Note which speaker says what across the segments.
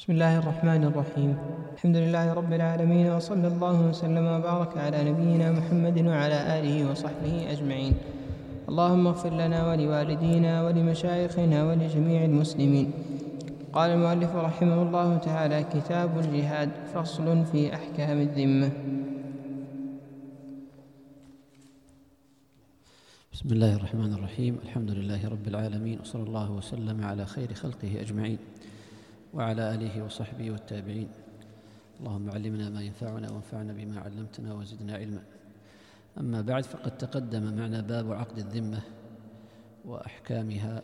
Speaker 1: بسم الله الرحمن الرحيم. الحمد لله رب العالمين، وصلى الله وسلم وبارك على نبينا محمد وعلى آله وصحبه أجمعين. اللهم اغفر لنا ولوالدينا ولمشايخنا ولجميع المسلمين. قال المؤلف رحمه الله تعالى: كتاب الجهاد، فصل في أحكام الذمة.
Speaker 2: بسم الله الرحمن الرحيم. الحمد لله رب العالمين، وصلى الله وسلم على خير خلقه أجمعين وعلى آله وصحبه والتابعين. اللهم علمنا ما ينفعنا وانفعنا بما علمتنا وزدنا علما. أما بعد، فقد تقدم معنا باب عقد الذمة وأحكامها،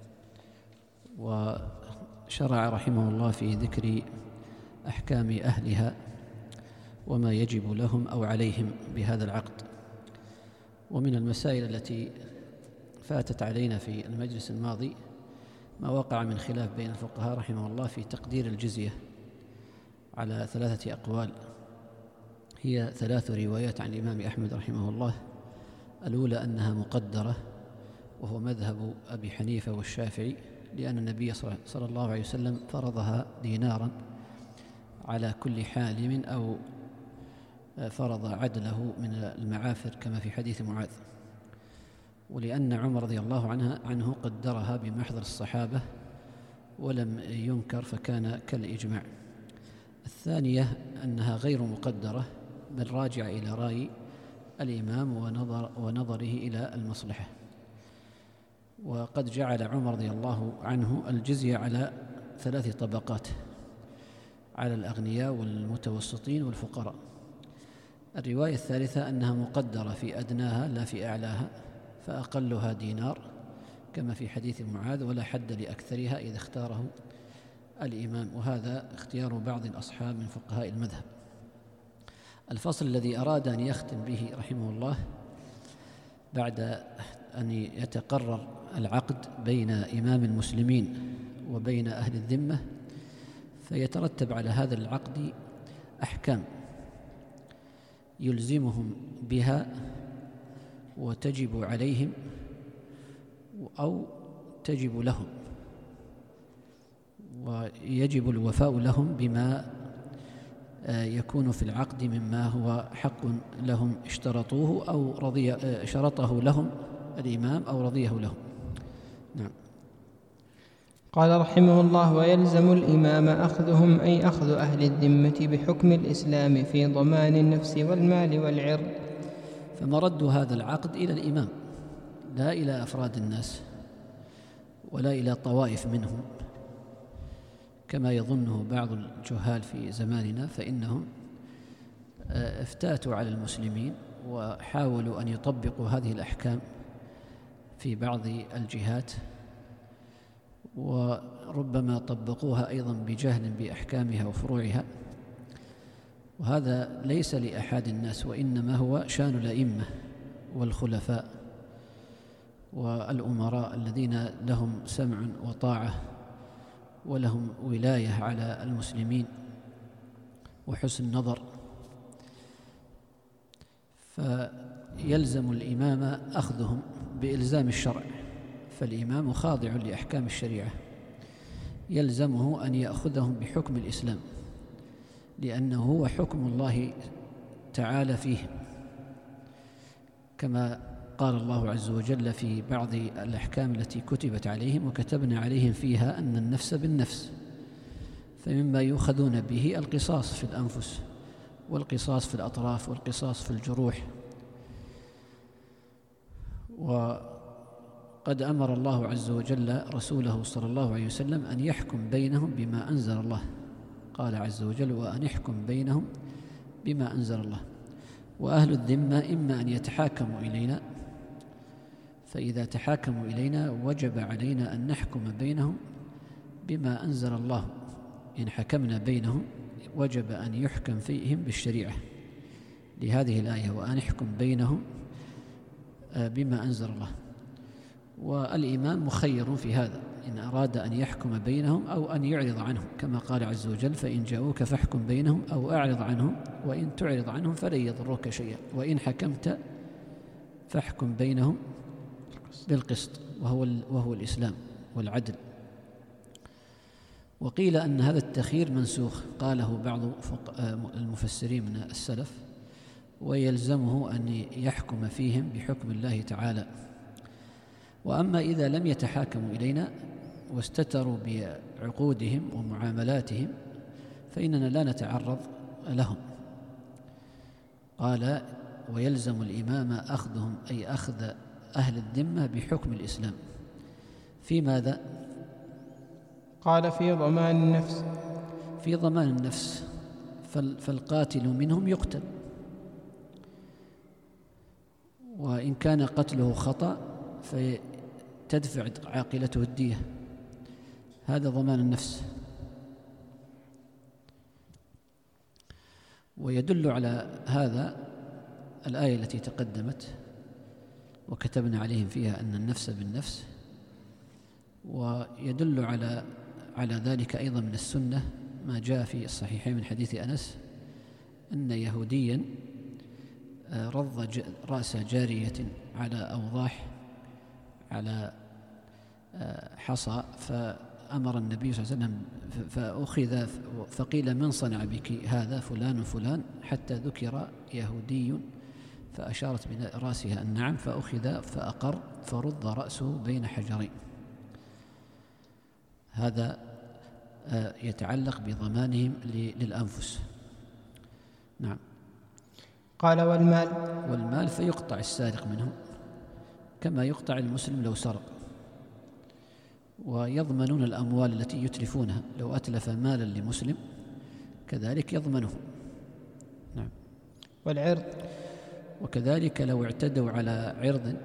Speaker 2: وشرع رحمه الله في ذكر أحكام أهلها وما يجب لهم أو عليهم بهذا العقد. ومن المسائل التي فاتت علينا في المجلس الماضي ما وقع من خلاف بين الفقهاء رحمه الله في تقدير الجزية على 3 أقوال، هي 3 روايات عن الإمام أحمد رحمه الله. الأولى أنها مقدرة، وهو مذهب أبي حنيفة والشافعي، لأن النبي صلى الله عليه وسلم فرضها دينارا على كل حالم، أو فرض عدله من المعافر كما في حديث معاذ، ولأن عمر رضي الله عنه قدرها بمحضر الصحابة ولم ينكر، فكان كالإجماع. الثانية أنها غير مقدرة، بل راجع إلى رأي الإمام ونظره إلى المصلحة. وقد جعل عمر رضي الله عنه الجزية على 3 طبقات: على الأغنياء والمتوسطين والفقراء. الرواية الثالثة أنها مقدرة في أدناها لا في أعلاها، فأقلها دينار كما في حديث معاذ، ولا حد لأكثرها إذا اختاره الإمام، وهذا اختيار بعض الأصحاب من فقهاء المذهب. الفصل الذي أراد أن يختم به رحمه الله بعد أن يتقرر العقد بين إمام المسلمين وبين أهل الذمة، فيترتب على هذا العقد أحكام يلزمهم بها وتجب عليهم أو تجب لهم، ويجب الوفاء لهم بما يكون في العقد مما هو حق لهم اشترطوه أو شرطه لهم الإمام أو رضيه لهم. نعم.
Speaker 1: قال رحمه الله: ويلزم الإمام أخذهم، أي أخذ أهل الذمة بحكم الإسلام في ضمان النفس والمال والعرض.
Speaker 2: فمرد هذا العقد إلى الإمام، لا إلى أفراد الناس ولا إلى طوائف منهم كما يظنه بعض الجهال في زماننا، فإنهم افتاتوا على المسلمين وحاولوا أن يطبقوا هذه الأحكام في بعض الجهات، وربما طبقوها أيضا بجهل بأحكامها وفروعها، وهذا ليس لأحد الناس، وإنما هو شأن الأئمة والخلفاء والأمراء الذين لهم سمع وطاعة ولهم ولاية على المسلمين وحسن نظر. فيلزم الإمام أخذهم بإلزام الشرع، فالإمام خاضع لأحكام الشريعة، يلزمه أن يأخذهم بحكم الإسلام، لأنه هو حكم الله تعالى فيهم، كما قال الله عز وجل في بعض الأحكام التي كتبت عليهم: وكتبنا عليهم فيها أن النفس بالنفس. فمما يؤخذون به القصاص في الأنفس، والقصاص في الأطراف، والقصاص في الجروح. وقد أمر الله عز وجل رسوله صلى الله عليه وسلم أن يحكم بينهم بما أنزل الله، قال عز وجل: وأن يحكم بينهم بما أنزل الله. وأهل الذمة إما أن يتحاكموا إلينا، فإذا تحاكموا إلينا وجب علينا أن نحكم بينهم بما أنزل الله. إن حكمنا بينهم وجب أن يحكم فيهم بالشريعة، لهذه الآية: وأن يحكم بينهم بما أنزل الله. والإمام مخير في هذا، إن أراد أن يحكم بينهم أو أن يعرض عنهم، كما قال عز وجل: فإن جاءوك فاحكم بينهم أو أعرض عنهم، وإن تعرض عنهم فلن يضروك شيئا، وإن حكمت فاحكم بينهم بالقسط، وهو الإسلام والعدل. وقيل أن هذا التخيير منسوخ، قاله بعض المفسرين من السلف، ويلزمه أن يحكم فيهم بحكم الله تعالى. وأما إذا لم يتحاكموا إلينا واستتروا بعقودهم ومعاملاتهم فإننا لا نتعرض لهم. قال: ويلزم الإمام أخذهم، أي أخذ أهل الذمة بحكم الإسلام. في ماذا؟
Speaker 1: قال: في ضمان النفس.
Speaker 2: في ضمان النفس، فالقاتل منهم يقتل، وإن كان قتله خطأ فتدفع عاقلته الدية، هذا ضمان النفس. ويدل على هذا الآية التي تقدمت: وكتبنا عليهم فيها أن النفس بالنفس. ويدل على ذلك أيضا من السنة ما جاء في الصحيحين من حديث أنس أن يهوديا رض رأس جارية على أوضاح على حصى، فأمر النبي صلى الله عليه وسلم فأخذ، فقيل: من صنع بك هذا؟ فلان وفلان، حتى ذكر يهودي فأشارت برأسها النعم، فأخذ فأقر فرض رأسه بين حجرين. هذا يتعلق بضمانهم للأنفس. نعم.
Speaker 1: قال: والمال
Speaker 2: فيقطع السارق منهم كما يقطع المسلم لو سرق، ويضمنون الأموال التي يتلفونها، لو أتلف مالا لمسلم كذلك يضمنه. نعم.
Speaker 1: والعرض،
Speaker 2: وكذلك لو اعتدوا على عرض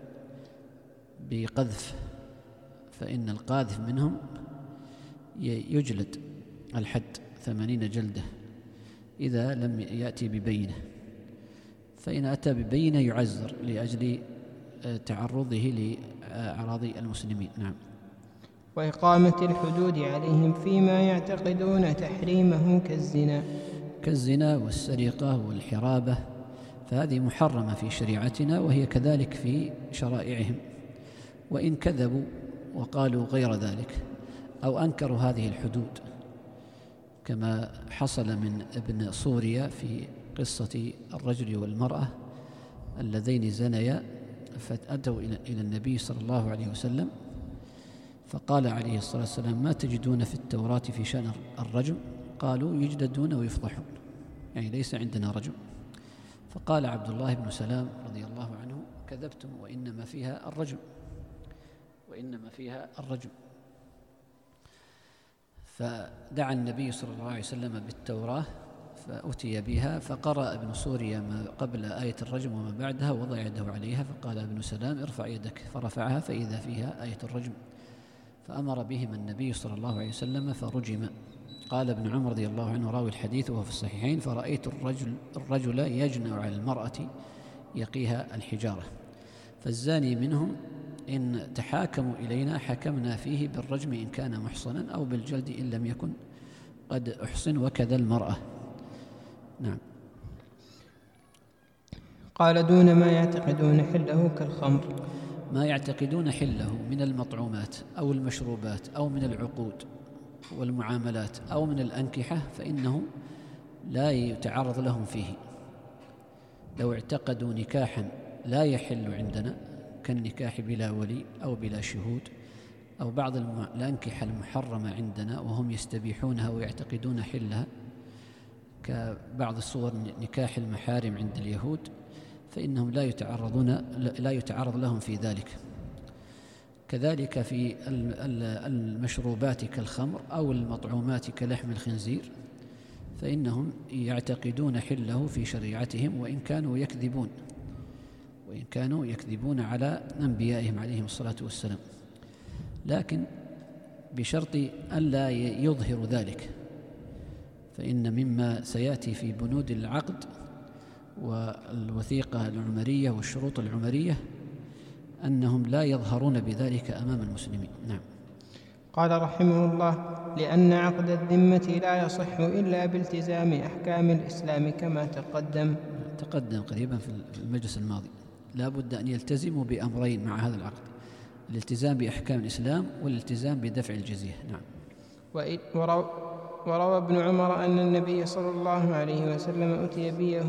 Speaker 2: بقذف فإن القاذف منهم يجلد الحد 80 جلدة إذا لم يأتي ببينة، فإن أتى ببينة يعزر لأجل تعرضه لأعراض المسلمين. نعم.
Speaker 1: وإقامة الحدود عليهم فيما يعتقدون تحريمه
Speaker 2: كالزنا والسرقة والحرابة، فهذه محرمة في شريعتنا وهي كذلك في شرائعهم، وإن كذبوا وقالوا غير ذلك أو أنكروا هذه الحدود، كما حصل من ابن سوريا في قصة الرجل والمرأة اللذين زنيا، فأتوا إلى النبي صلى الله عليه وسلم فقال عليه الصلاة والسلام: ما تجدون في التوراة في شأن الرجم؟ قالوا: يجلدون ويفضحون، يعني ليس عندنا رجم. فقال عبد الله بن سلام رضي الله عنه: كذبتم، وإنما فيها الرجم. فدعا النبي صلى الله عليه وسلم بالتوراة فأتي بها، فقرأ ابن سوريا ما قبل آية الرجم وما بعدها، وضع يده عليها، فقال ابن سلام: ارفع يدك، فرفعها فإذا فيها آية الرجم، فأمر بهما النبي صلى الله عليه وسلم فرجم. قال ابن عمر رضي الله عنه راوي الحديث وهو في الصحيحين: فرأيت الرجل يجنع على المرأة يقيها الحجارة، فالزاني منهم إن تحاكموا إلينا حكمنا فيه بالرجم إن كان محصنا، أو بالجلد إن لم يكن قد أحصن، وكذا المرأة. نعم.
Speaker 1: قال: دون ما يعتقدون حله كالخمر.
Speaker 2: ما يعتقدون حله من المطعومات أو المشروبات أو من العقود والمعاملات أو من الأنكحة فإنه لا يتعرض لهم فيه. لو اعتقدوا نكاحا لا يحل عندنا كالنكاح بلا ولي أو بلا شهود، أو بعض الأنكحة المحرمة عندنا وهم يستبيحونها ويعتقدون حلها، كبعض الصور نكاح المحارم عند اليهود، فإنهم لا يتعرض لهم في ذلك. كذلك في المشروبات كالخمر أو المطعومات كلحم الخنزير، فإنهم يعتقدون حله في شريعتهم وإن كانوا يكذبون على أنبيائهم عليهم الصلاة والسلام، لكن بشرط ألا يظهر ذلك، فإن مما سيأتي في بنود العقد والوثيقة العمرية والشروط العمرية أنهم لا يظهرون بذلك أمام المسلمين. نعم.
Speaker 1: قال رحمه الله: لأن عقد الذمة لا يصح إلا بالتزام أحكام الإسلام كما تقدم
Speaker 2: قريبا في المجلس الماضي. لا بد أن يلتزموا بأمرين مع هذا العقد: الالتزام بأحكام الإسلام والالتزام بدفع الجزية. نعم.
Speaker 1: وروى ابن عمر أن النبي صلى الله عليه وسلم أتي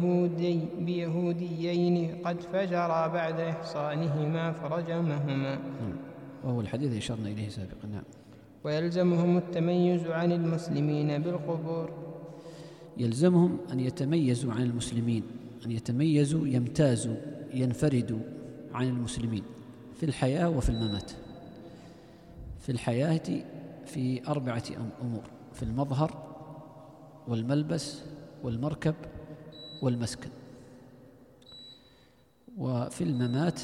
Speaker 1: بيهوديين قد فجرا بعد إحصانهما فرجمهما،
Speaker 2: وهو الحديث أشرنا إليه سابقا. نعم.
Speaker 1: ويلزمهم التميز عن المسلمين بالقبور.
Speaker 2: يلزمهم أن يتميزوا عن المسلمين، أن يتميزوا، يمتازوا، ينفردوا عن المسلمين في الحياة وفي الممات. في الحياة في 4 أمور: في المظهر والملبس والمركب والمسكن. وفي الممات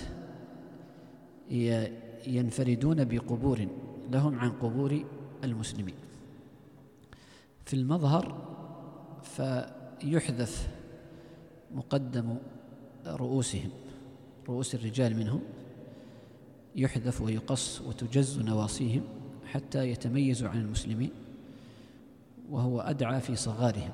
Speaker 2: ينفردون بقبور لهم عن قبور المسلمين. في المظهر فيحذف مقدم رؤوسهم، رؤوس الرجال منهم يحذف ويقص وتجز نواصيهم حتى يتميزوا عن المسلمين، وهو أدعى في صغارهم.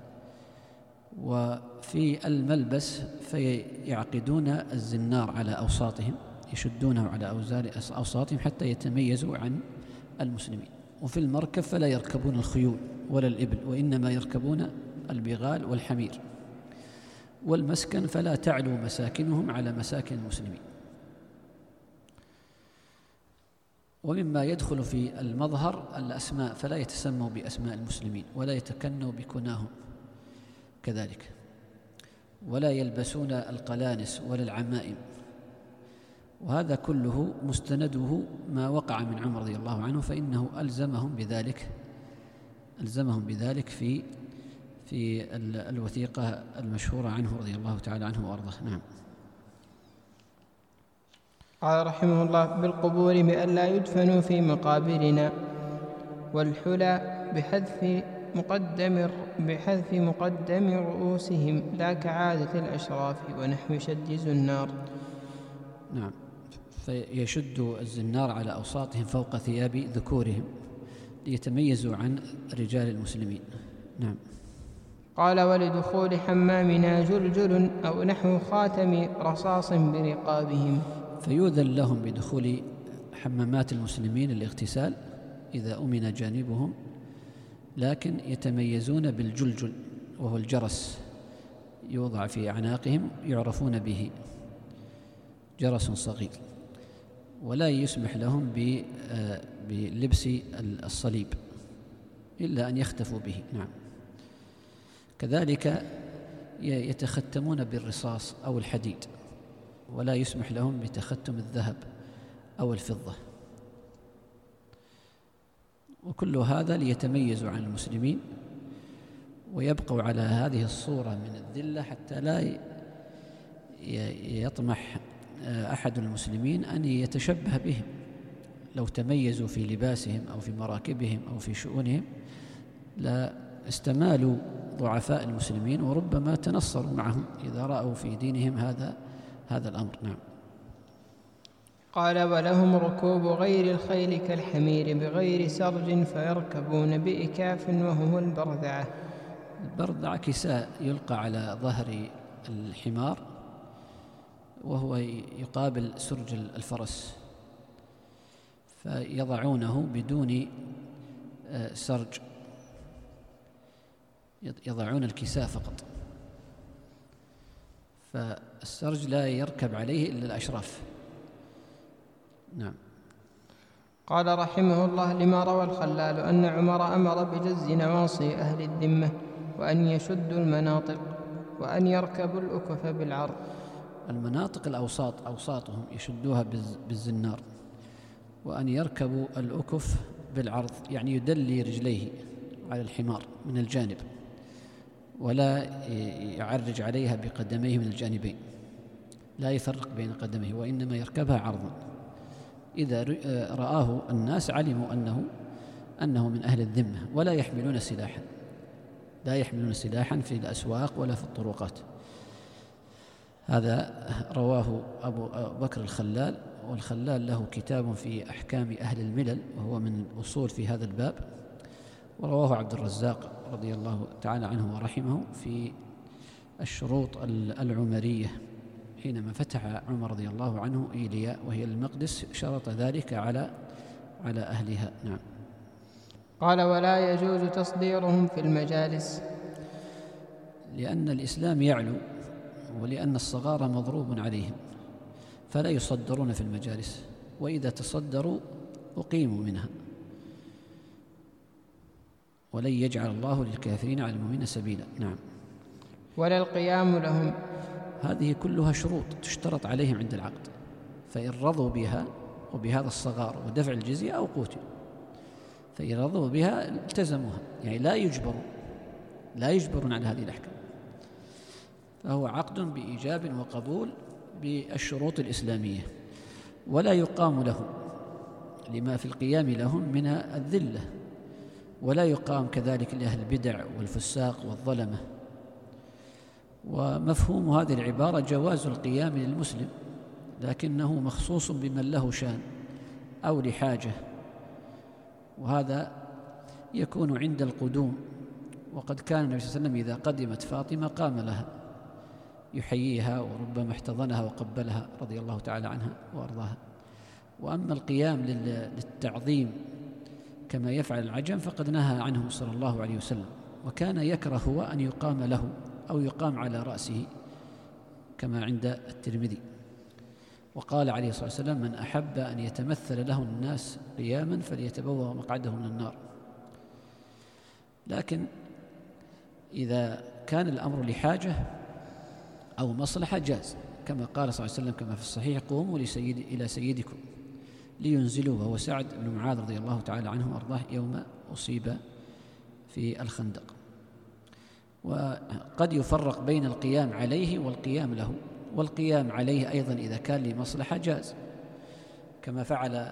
Speaker 2: وفي الملبس فيعقدون الزنار على أوساطهم، يشدونه على أوساطهم حتى يتميزوا عن المسلمين. وفي المركب فلا يركبون الخيول ولا الإبل، وإنما يركبون البغال والحمير. والمسكن فلا تعلو مساكنهم على مساكن المسلمين. ومما يدخل في المظهر الأسماء، فلا يتسموا بأسماء المسلمين ولا يتكنوا بكناهم كذلك، ولا يلبسون القلانس ولا العمائم. وهذا كله مستنده ما وقع من عمر رضي الله عنه، فإنه ألزمهم بذلك في الوثيقة المشهورة عنه رضي الله تعالى عنه وأرضاه. نعم.
Speaker 1: قال رحمه الله: بالقبور بأن لا يدفنوا في مقابرنا، والحلى بحذف مقدم رؤوسهم لا كعادة الأشراف ونحو شد الزنار.
Speaker 2: نعم. فيشد الزنار على أوساطهم فوق ثياب ذكورهم ليتميزوا عن رجال المسلمين. نعم.
Speaker 1: قال: ولدخول حمامنا جلجل أو نحو خاتم رصاص برقابهم.
Speaker 2: فيؤذن لهم بدخول حمامات المسلمين للاغتسال إذا أمن جانبهم، لكن يتميزون بالجلجل، وهو الجرس يوضع في أعناقهم يعرفون به، جرس صغير. ولا يسمح لهم بلبس الصليب إلا أن يختفوا به. نعم. كذلك يتختمون بالرصاص أو الحديد، ولا يسمح لهم بتختم الذهب أو الفضة. وكل هذا ليتميزوا عن المسلمين ويبقوا على هذه الصورة من الذلة، حتى لا يطمح أحد المسلمين أن يتشبه بهم. لو تميزوا في لباسهم أو في مراكبهم أو في شؤونهم لا استمالوا ضعفاء المسلمين، وربما تنصروا معهم إذا رأوا في دينهم هذا الأمر. نعم.
Speaker 1: قال: ولهم ركوب غير الخيل كالحمير بغير سرج، فيركبون بإكاف وهو البرذعة.
Speaker 2: البرذعة كساء يلقى على ظهر الحمار، وهو يقابل سرج الفرس، فيضعونه بدون سرج، يضعون الكساء فقط، فالسرج لا يركب عليه إلا الأشراف. نعم.
Speaker 1: قال رحمه الله: لما روى الخلال أن عمر أمر بجز نواصي أهل الذمة، وأن يشدوا المناطق، وأن يركبوا الأكف بالعرض.
Speaker 2: المناطق الأوساط، أوساطهم يشدوها بالزنار، وأن يركبوا الأكف بالعرض، يعني يدلي رجليه على الحمار من الجانب، ولا يعرج عليها بقدميه من الجانبين، لا يفرق بين قدميه، وإنما يركبها عرضا. إذا رآه الناس علموا أنه من أهل الذمة، ولا يحملون سلاحا، لا يحملون سلاحا في الأسواق ولا في الطرقات. هذا رواه أبو بكر الخلال، والخلال له كتاب في أحكام أهل الملل، وهو من الأصول في هذا الباب. ورواه عبد الرزاق رضي الله تعالى عنه ورحمه في الشروط العمرية، حينما فتح عمر رضي الله عنه إيليا وهي المقدس، شرط ذلك على أهلها. نعم.
Speaker 1: قال: ولا يجوز تصديرهم في المجالس.
Speaker 2: لأن الإسلام يعلو، ولأن الصغار مضروب عليهم، فلا يصدرون في المجالس، وإذا تصدروا أقيموا منها، ولن يجعل الله للكافرين على المؤمنين سبيلا. نعم.
Speaker 1: ولا القيام لهم.
Speaker 2: هذه كلها شروط تشترط عليهم عند العقد، فإن رضوا بها وبهذا الصغار ودفع الجزية أو قوتل، فإن رضوا بها التزموها، يعني لا يجبرون على هذه الأحكام، فهو عقد بإيجاب وقبول بالشروط الإسلامية، ولا يقام لهم لما في القيام لهم من الذلة، ولا يقام كذلك لأهل البدع والفساق والظلمة. ومفهوم هذه العبارة جواز القيام للمسلم، لكنه مخصوص بمن له شان أو لحاجة، وهذا يكون عند القدوم. وقد كان النبي صلى الله عليه وسلم إذا قدمت فاطمة قام لها يحييها، وربما احتضنها وقبلها رضي الله تعالى عنها وأرضاها. وأما القيام للتعظيم كما يفعل العجم فقد نهى عنه صلى الله عليه وسلم، وكان يكره هو أن يقام له أو يقام على رأسه كما عند الترمذي. وقال عليه الصلاة والسلام: من أحب أن يتمثل له الناس قياما فليتبوأ مقعده من النار. لكن إذا كان الأمر لحاجة أو مصلحة جاز، كما قال صلى الله عليه وسلم كما في الصحيح: قوموا إلى سيدكم لينزلوه، وهو سعد بن معاذ رضي الله تعالى عنه وأرضاه يوم أصيب في الخندق. وقد يفرق بين القيام عليه والقيام له، والقيام عليه أيضا إذا كان لمصلحة جاز، كما فعل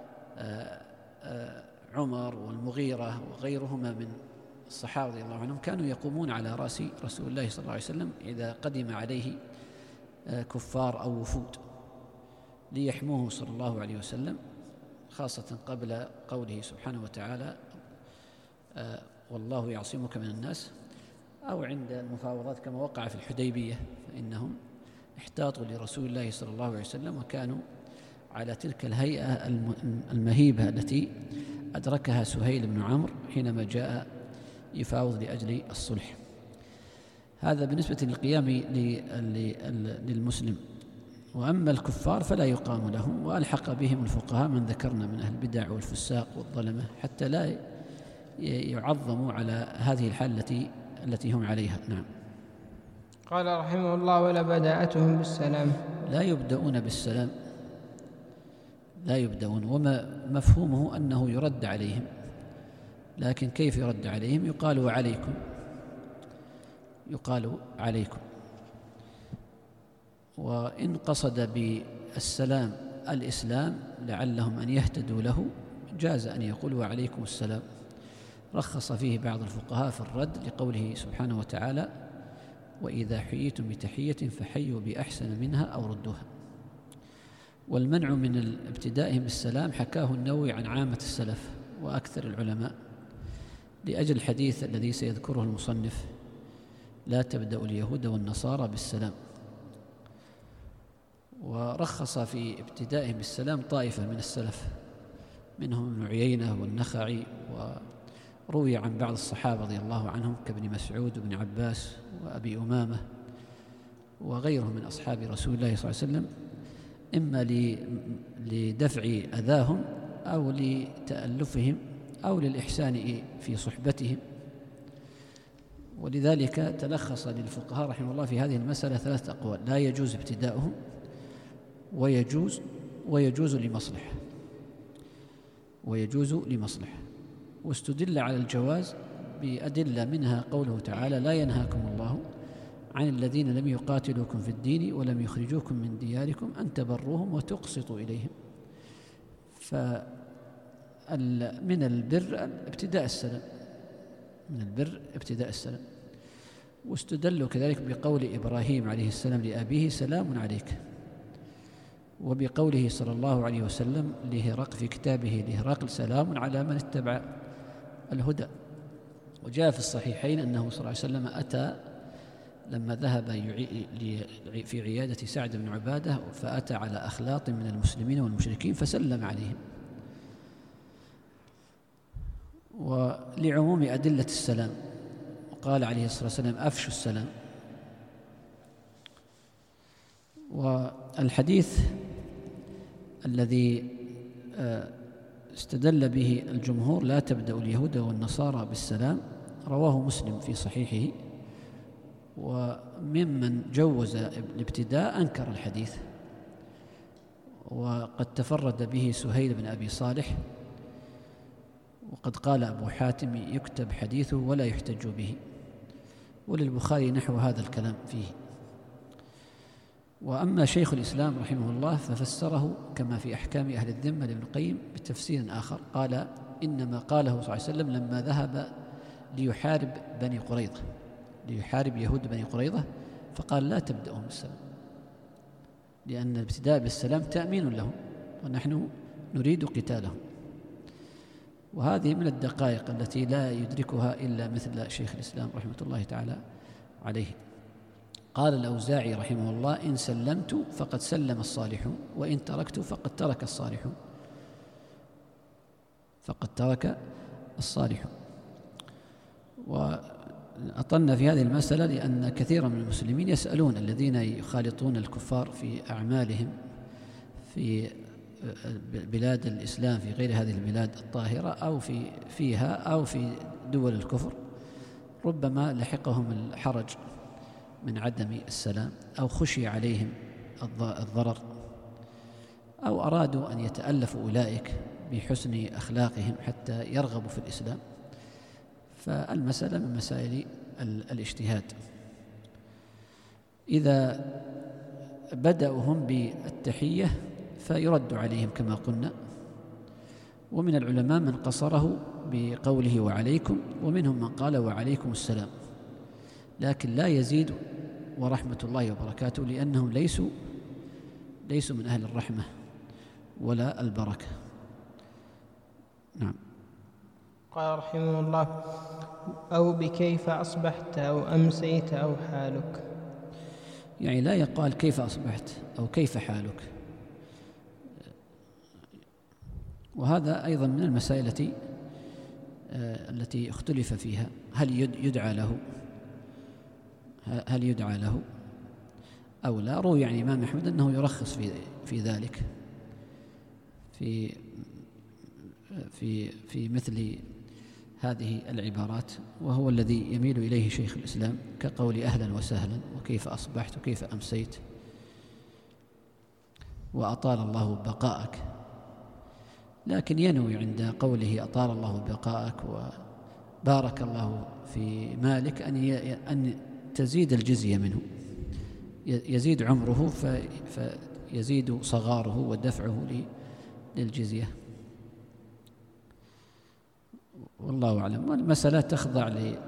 Speaker 2: عمر والمغيرة وغيرهما من الصحابة رضي الله عنهم، كانوا يقومون على رأس رسول الله صلى الله عليه وسلم إذا قدم عليه كفار أو وفود ليحموه صلى الله عليه وسلم، خاصة قبل قوله سبحانه وتعالى: والله يعصمك من الناس، أو عند المفاوضات كما وقع في الحديبية، فإنهم احتاطوا لرسول الله صلى الله عليه وسلم، وكانوا على تلك الهيئة المهيبة التي أدركها سهيل بن عمرو حينما جاء يفاوض لأجل الصلح. هذا بالنسبة للقيام للمسلم. وأما الكفار فلا يقام لهم، وألحق بهم الفقهاء من ذكرنا من أهل البدع والفساق والظلمة، حتى لا يعظموا على هذه الحالة التي هم عليها. نعم.
Speaker 1: قال رحمه الله: ولا بداءتهم بالسلام.
Speaker 2: لا يبدأون بالسلام، لا يبدأون، وما مفهومه أنه يرد عليهم، لكن كيف يرد عليهم؟ يقال: وعليكم، يقال عليكم. وإن قصد بالسلام الإسلام لعلهم أن يهتدوا له جاز أن يقول: وعليكم السلام. رخص فيه بعض الفقهاء في الرد لقوله سبحانه وتعالى: وإذا حييتم بتحية فحيوا بأحسن منها أو ردوها. والمنع من ابتدائهم بالسلام حكاه النووي عن عامة السلف وأكثر العلماء، لأجل الحديث الذي سيذكره المصنف: لا تبدأ اليهود والنصارى بالسلام. ورخص في ابتدائهم بالسلام طائفة من السلف، منهم ابن عيينة والنخعي، وروي عن بعض الصحابة رضي الله عنهم كابن مسعود وابن عباس وأبي أمامة وغيرهم من أصحاب رسول الله صلى الله عليه وسلم، إما لدفع أذاهم أو لتألفهم أو للإحسان في صحبتهم. ولذلك تلخص للفقهاء رحمه الله في هذه المسألة 3 أقوال: لا يجوز ابتداؤهم، ويجوز لمصلحة. واستدل على الجواز بأدلة، منها قوله تعالى: لا ينهاكم الله عن الذين لم يقاتلوكم في الدين ولم يخرجوكم من دياركم أن تبروهم وتقسطوا إليهم. فمن البر ابتداء السلام. واستدلوا كذلك بقول إبراهيم عليه السلام لأبيه: سلام عليك. وبقوله صلى الله عليه وسلم لهرقل في كتابه لهرقل: سلام على من اتبع الهدى. وجاء في الصحيحين أنه صلى الله عليه وسلم أتى لما ذهب في عيادة سعد بن عبادة، فأتى على أخلاط من المسلمين والمشركين فسلم عليهم. ولعموم أدلة السلام، وقال عليه الصلاة والسلام أفشوا السلام. والحديث الذي استدل به الجمهور لا تبدأ اليهود والنصارى بالسلام رواه مسلم في صحيحه، وممن جوز الابتداء أنكر الحديث، وقد تفرد به سهيل بن أبي صالح، وقد قال أبو حاتم يكتب حديثه ولا يحتج به، وللبخاري نحو هذا الكلام فيه. وأما شيخ الإسلام رحمه الله ففسره كما في أحكام أهل الذمة لابن القيم بتفسير آخر، قال إنما قاله صلى الله عليه وسلم لما ذهب ليحارب بني قريظة، ليحارب يهود بني قريظة، فقال لا تبدأهم بالسلام، لأن الابتداء بالسلام تأمين لهم، ونحن نريد قتالهم. وهذه من الدقائق التي لا يدركها إلا مثل شيخ الإسلام رحمة الله تعالى عليه. قال الأوزاعي رحمه الله إن سلمت فقد سلم الصالحون، وإن تركت فقد ترك الصالحون، فقد ترك الصالحون. وأطلنا في هذه المسألة لأن كثيرا من المسلمين يسألون الذين يخالطون الكفار في أعمالهم في بلاد الإسلام في غير هذه البلاد الطاهرة أو فيها أو في دول الكفر، ربما لحقهم الحرج من عدم السلام، أو خشي عليهم الضرر، أو أرادوا أن يتألفوا أولئك بحسن أخلاقهم حتى يرغبوا في الإسلام. فالمسألة من مسائل الاجتهاد. إذا بدأوا هم بالتحية فيرد عليهم كما قلنا، ومن العلماء من قصره بقوله وعليكم، ومنهم من قال وعليكم السلام، لكن لا يزيد ورحمة الله وبركاته، لأنهم ليسوا من أهل الرحمة ولا البركة. نعم.
Speaker 1: قال رحمه الله أو بكيف أصبحت أو أمسيت أو حالك،
Speaker 2: يعني لا يقال كيف أصبحت أو كيف حالك. وهذا أيضا من المسائل التي اختلف فيها، هل يدعى له أو لا. روي عن الإمام أحمد أنه يرخص في ذلك في مثل هذه العبارات، وهو الذي يميل إليه شيخ الإسلام، كقول أهلا وسهلا وكيف أصبحت وكيف أمسيت وأطال الله بقاءك. لكن ينوي عند قوله أطال الله بقاءك وبارك الله في مالك أن تزيد الجزية منه، يزيد عمره فيزيد صغاره ودفعه للجزية. والله أعلم. والمسألة تخضع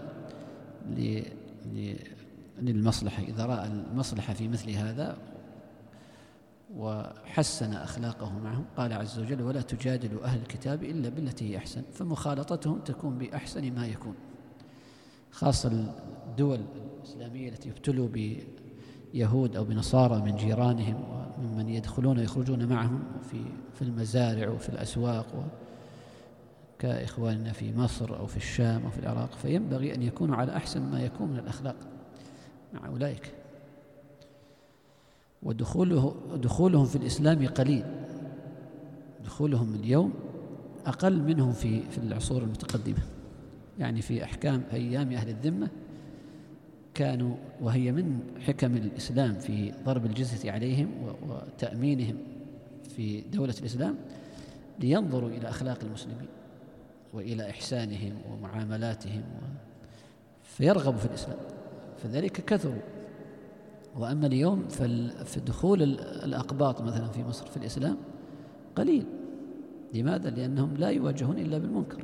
Speaker 2: للمصلحة، إذا رأى المصلحة في مثل هذا وحسن أخلاقه معهم. قال عز وجل ولا تجادلوا أهل الكتاب إلا بالتي هي أحسن، فمخالطتهم تكون بأحسن ما يكون، خاصة الدول الإسلامية التي ابتلوا بيهود أو بنصارى من جيرانهم وممن يدخلون ويخرجون معهم في المزارع وفي الأسواق، كإخواننا في مصر أو في الشام أو في العراق، فينبغي أن يكونوا على أحسن ما يكون من الأخلاق مع أولئك. ودخولهم في الإسلام قليل، دخولهم اليوم أقل منهم في العصور المتقدمة. يعني في أحكام أيام أهل الذمة كانوا، وهي من حكم الإسلام في ضرب الجزية عليهم وتأمينهم في دولة الإسلام، لينظروا إلى أخلاق المسلمين وإلى إحسانهم ومعاملاتهم فيرغبوا في الإسلام، فذلك كثروا. وأما اليوم فدخول الأقباط مثلا في مصر في الإسلام قليل. لماذا؟ لأنهم لا يواجهون إلا بالمنكر.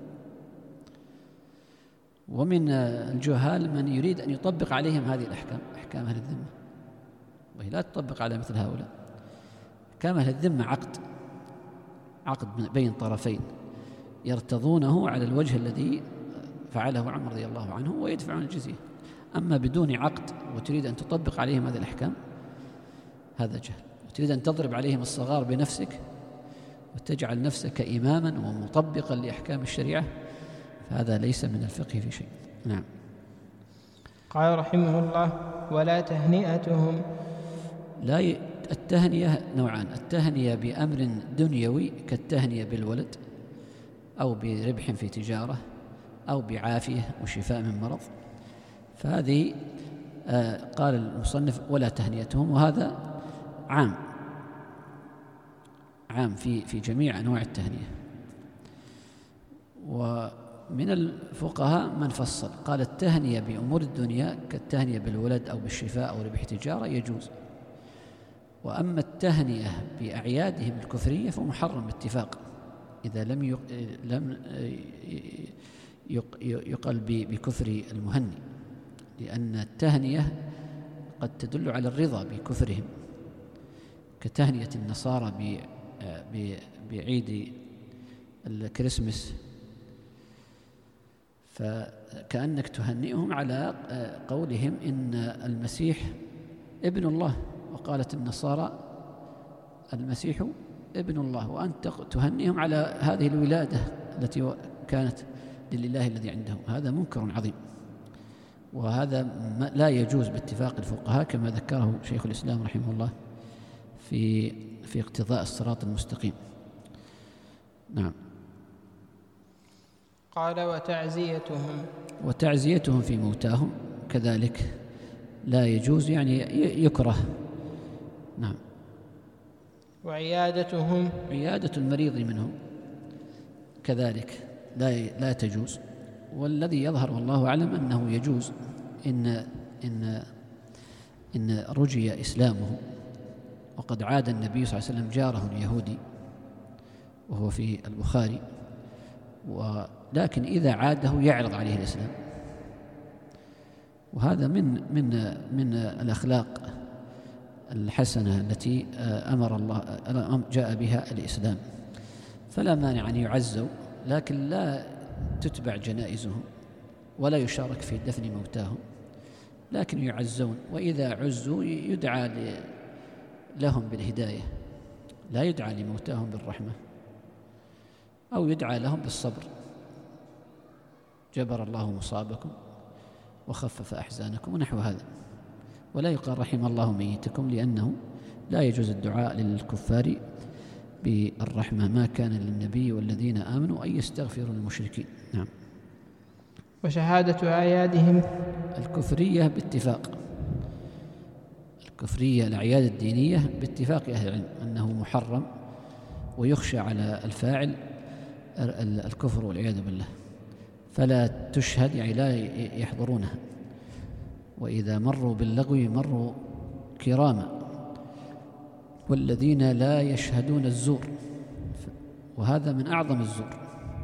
Speaker 2: ومن الجهال من يريد أن يطبق عليهم هذه الأحكام، أحكام أهل الذمة، وهي لا تطبق على مثل هؤلاء. أحكام أهل الذمة عقد بين طرفين يرتضونه على الوجه الذي فعله عمر رضي الله عنه ويدفعون الجزية. أما بدون عقد وتريد أن تطبق عليهم هذه الأحكام، هذا جهل. وتريد أن تضرب عليهم الصغار بنفسك وتجعل نفسك إماما ومطبقا لأحكام الشريعة، فهذا ليس من الفقه في شيء. نعم.
Speaker 1: قال رحمه الله: ولا تهنئتهم.
Speaker 2: التهنية نوعان: التهنية بأمر دنيوي كالتهنية بالولد أو بربح في تجارة أو بعافية وشفاء من مرض، فهذه قال المصنف ولا تهنئتهم، وهذا عام في جميع أنواع التهنئة. ومن الفقهاء من فصل قال التهنئة بأمور الدنيا كالتهنئة بالولد أو بالشفاء أو ربح تجارة يجوز، وأما التهنئة بأعيادهم الكفرية فمحرم باتفاق إذا لم يقل بكفر المهني، لأن التهنئة قد تدل على الرضا بكفرهم، كتهنئة النصارى بعيد الكريسماس، فكأنك تهنئهم على قولهم إن المسيح ابن الله، وقالت النصارى المسيح ابن الله، وأنت تهنئهم على هذه الولادة التي كانت لله الذي عندهم. هذا منكر عظيم، وهذا لا يجوز باتفاق الفقهاء كما ذكره شيخ الإسلام رحمه الله في اقتضاء الصراط المستقيم. نعم.
Speaker 1: قال:
Speaker 2: وتعزيتهم في موتاهم كذلك لا يجوز، يعني يكره. نعم. عيادة المريض منهم كذلك لا تجوز، والذي يظهر والله أعلم أنه يجوز إن رجي إسلامه، وقد عاد النبي صلى الله عليه وسلم جاره اليهودي وهو في البخاري، ولكن إذا عاده يعرض عليه الإسلام، وهذا من الأخلاق الحسنة التي أمر الله جاء بها الإسلام، فلا مانع أن يعزوا، لكن لا تتبع جنائزهم ولا يشارك في دفن موتاهم، لكن يعزون، وإذا عزوا يدعى لهم بالهداية، لا يدعى لموتاهم بالرحمة، أو يدعى لهم بالصبر، جبر الله مصابكم وخفف أحزانكم ونحو هذا، ولا يقال رحم الله ميتكم، لأنه لا يجوز الدعاء للكفار بالرحمة، ما كان للنبي والذين آمنوا أن يستغفروا للمشركين. نعم.
Speaker 1: وشهادة أعيادهم
Speaker 2: الكفرية باتفاق، الكفرية الأعياد الدينية باتفاق أهل العلم أنه محرم، ويخشى على الفاعل الكفر والعياذ بالله، فلا تشهد، يعني لا يحضرونها، وإذا مروا باللغو مروا كراما، والذين لا يشهدون الزور، وهذا من أعظم الزور.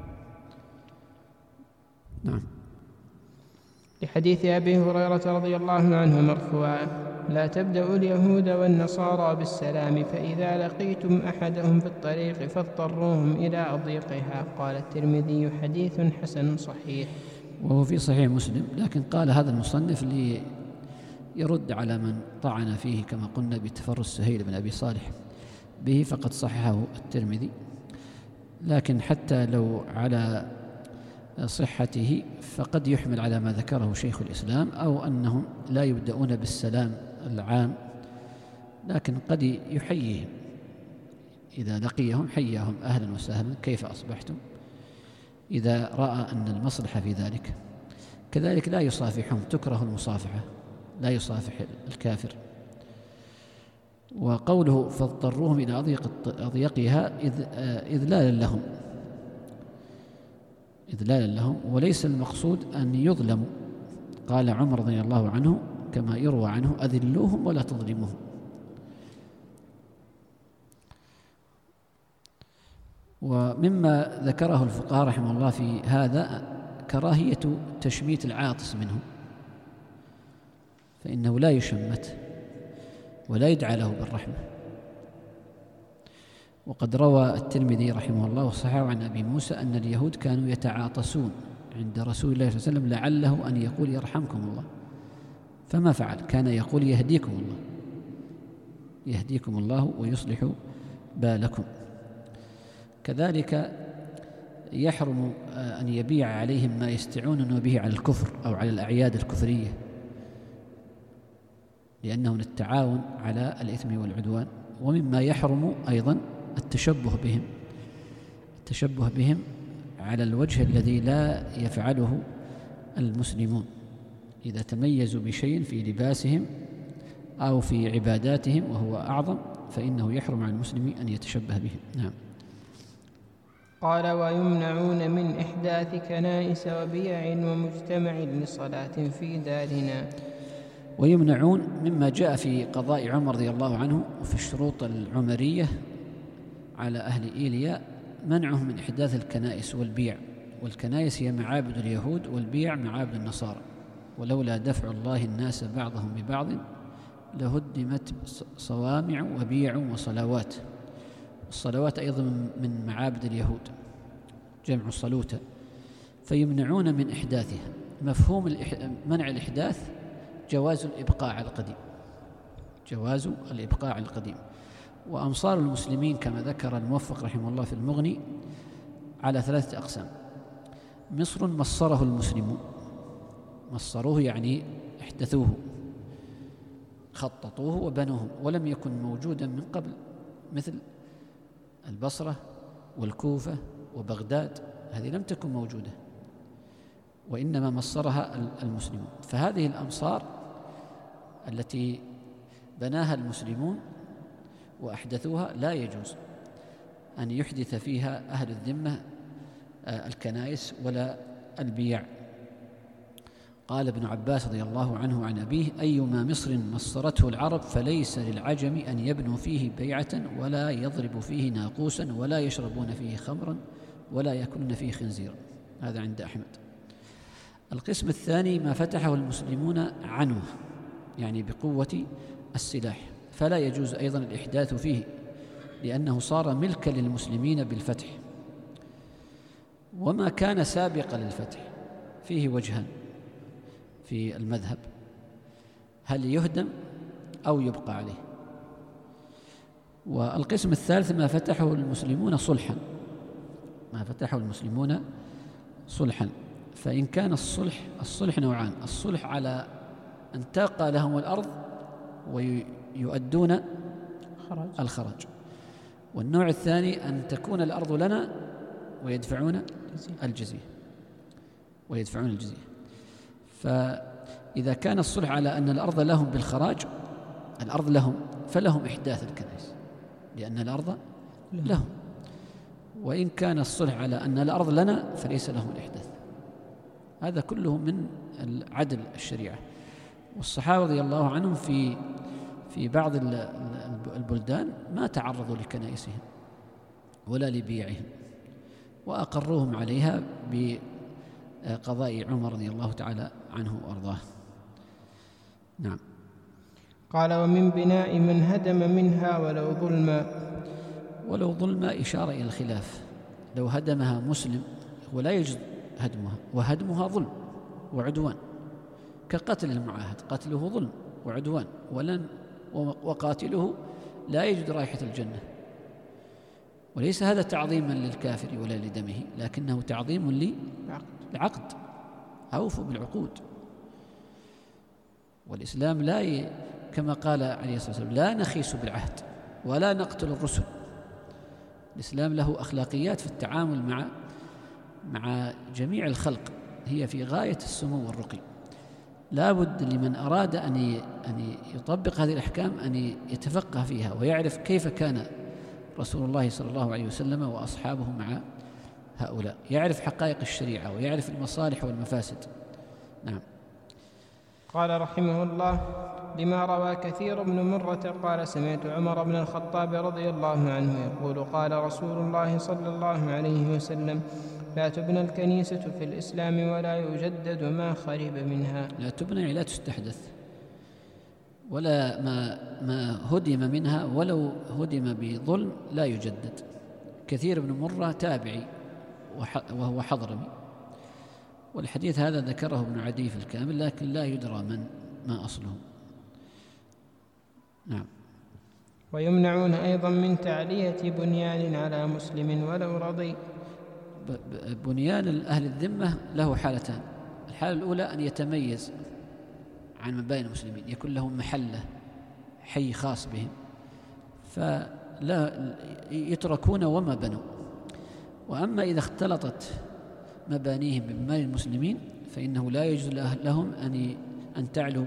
Speaker 2: نعم.
Speaker 1: لحديث أبي هريرة رضي الله عنه مرفوعا: لا تبدأوا اليهود والنصارى بالسلام، فإذا لقيتم أحدهم في الطريق فاضطروهم إلى أضيقها. قال الترمذي: حديث حسن صحيح.
Speaker 2: وهو في صحيح مسلم، لكن قال هذا المصنف يرد على من طعن فيه كما قلنا بتفرس سهيل بن أبي صالح به، فقد صححه الترمذي، لكن حتى لو على صحته فقد يحمل على ما ذكره شيخ الإسلام، أو أنهم لا يبدأون بالسلام العام، لكن قد يحييهم إذا لقيهم، حياهم أهلا وسهلا كيف أصبحتم، إذا رأى أن المصلحة في ذلك. كذلك لا يصافحهم، تكره المصافحة، لا يصافح الكافر. وقوله فاضطروهم إلى أضيقها إذلالا لهم، وليس المقصود أن يظلموا. قال عمر رضي الله عنه كما يروى عنه: أذلوهم ولا تظلموهم. ومما ذكره الفقهاء رحمه الله في هذا كراهية تشميت العاطس منهم، فإنه لا يشمت ولا يدعى له بالرحمة. وقد روى الترمذي رحمه الله وصححه عن أبي موسى أن اليهود كانوا يتعاطسون عند رسول الله صلى الله عليه وسلم لعله أن يقول يرحمكم الله، فما فعل، كان يقول يهديكم الله، يهديكم الله ويصلح بالكم. كذلك يحرم أن يبيع عليهم ما يستعونون به على الكفر أو على الأعياد الكفرية، لأنه من التعاون على الإثم والعدوان. ومما يحرم أيضا التشبه بهم على الوجه الذي لا يفعله المسلمون. إذا تميزوا بشيء في لباسهم أو في عباداتهم وهو أعظم، فإنه يحرم على المسلم أن يتشبه بهم. نعم.
Speaker 1: قال: ويمنعون من إحداث كنائس وبيع ومجتمع لصلاة في دارنا.
Speaker 2: ويمنعون مما جاء في قضاء عمر رضي الله عنه وفي الشروط العمرية على أهل إيليا منعهم من إحداث الكنائس والبيع. والكنائس هي معابد اليهود، والبيع معابد النصارى. ولولا دفع الله الناس بعضهم ببعض لهدمت صوامع وبيع وصلوات. الصلوات أيضا من معابد اليهود، جمع صلوته. فيمنعون من إحداثها. مفهوم منع الإحداث جواز الإبقاء على القديم. وأمصار المسلمين كما ذكر الموفق رحمه الله في المغني على 3 أقسام. مصر مصره المسلمون، مصروه يعني احدثوه، خططوه وبنوه، ولم يكن موجودا من قبل، مثل البصرة والكوفة وبغداد، هذه لم تكن موجودة، وإنما مصرها المسلمون. فهذه الأمصار التي بناها المسلمون وأحدثوها لا يجوز أن يحدث فيها أهل الذمة الكنائس ولا البيع. قال ابن عباس رضي الله عنه عن أبيه: أيما مصر مصرته العرب فليس للعجم أن يبنوا فيه بيعة ولا يضرب فيه ناقوسا ولا يشربون فيه خمرا ولا يأكلون فيه خنزيرا. هذا عند أحمد. القسم الثاني ما فتحه المسلمون عنوه، يعني بقوة السلاح، فلا يجوز أيضا الإحداث فيه لأنه صار ملكا للمسلمين بالفتح. وما كان سابقا للفتح فيه وجهان في المذهب: هل يهدم أو يبقى عليه. والقسم الثالث ما فتحه المسلمون صلحا. فإن كان الصلح نوعان: الصلح على أن تبقى لهم الأرض ويؤدون الخراج، والنوع الثاني أن تكون الأرض لنا ويدفعون الجزية. فإذا كان الصلح على أن الأرض لهم بالخراج، الأرض لهم، فلهم إحداث الكنائس لأن الأرض لهم. وإن كان الصلح على أن الأرض لنا فليس لهم الإحداث. هذا كله من عدل الشريعة. والصحابة رضي الله عنهم في بعض البلدان ما تعرضوا لكنائسهم ولا لبيعهم، وأقروهم عليها بقضاء عمر رضي الله تعالى عنه وأرضاه. نعم.
Speaker 1: قال: ومن بناء من هدم منها ولو ظلما إشارة إلى الخلاف. لو هدمها مسلم ولا يجوز هدمها، وهدمها ظلم وعدوان، كقتل المعاهد، قتله ظلم وعدوان، وقاتله لا يجد رائحة الجنة. وليس هذا تعظيما للكافر ولا لدمه، لكنه تعظيم للعقد. أوفوا بالعقود. والإسلام كما قال عليه الصلاة والسلام: لا نخيس بالعهد ولا نقتل الرسل. الإسلام له أخلاقيات في التعامل مع جميع الخلق، هي في غاية السمو والرقي. لا بد لمن أراد أن يطبق هذه الأحكام أن يتفقه فيها ويعرف كيف كان رسول الله صلى الله عليه وسلم وأصحابه مع هؤلاء، يعرف حقائق الشريعة ويعرف المصالح والمفاسد. نعم. قال رحمه الله: لما روى كثير بن مرة قال: سمعت عمر بن الخطاب رضي الله عنه يقول: قال رسول الله صلى الله عليه وسلم: لا تبنى الكنيسة في الإسلام ولا يجدد ما خرب منها.
Speaker 2: لا تبنى لا تستحدث، ولا ما هدم منها ولو هدم بظلم لا يجدد. كثير بن مرة تابعي وهو حضرمي، والحديث هذا ذكره ابن عدي في الكامل، لكن لا يدرى ما أصله. نعم.
Speaker 1: ويمنعون أيضا من تعلية بنيان على مسلم ولو رضي.
Speaker 2: بنيان أهل الذمة له حالتان. الحالة الأولى أن يتميز عن مباني المسلمين، يكون لهم محلة، حي خاص بهم، فلا يتركون وما بنوا. وأما إذا اختلطت مبانيهم بمباني المسلمين فإنه لا يجوز لهم أن تعلوا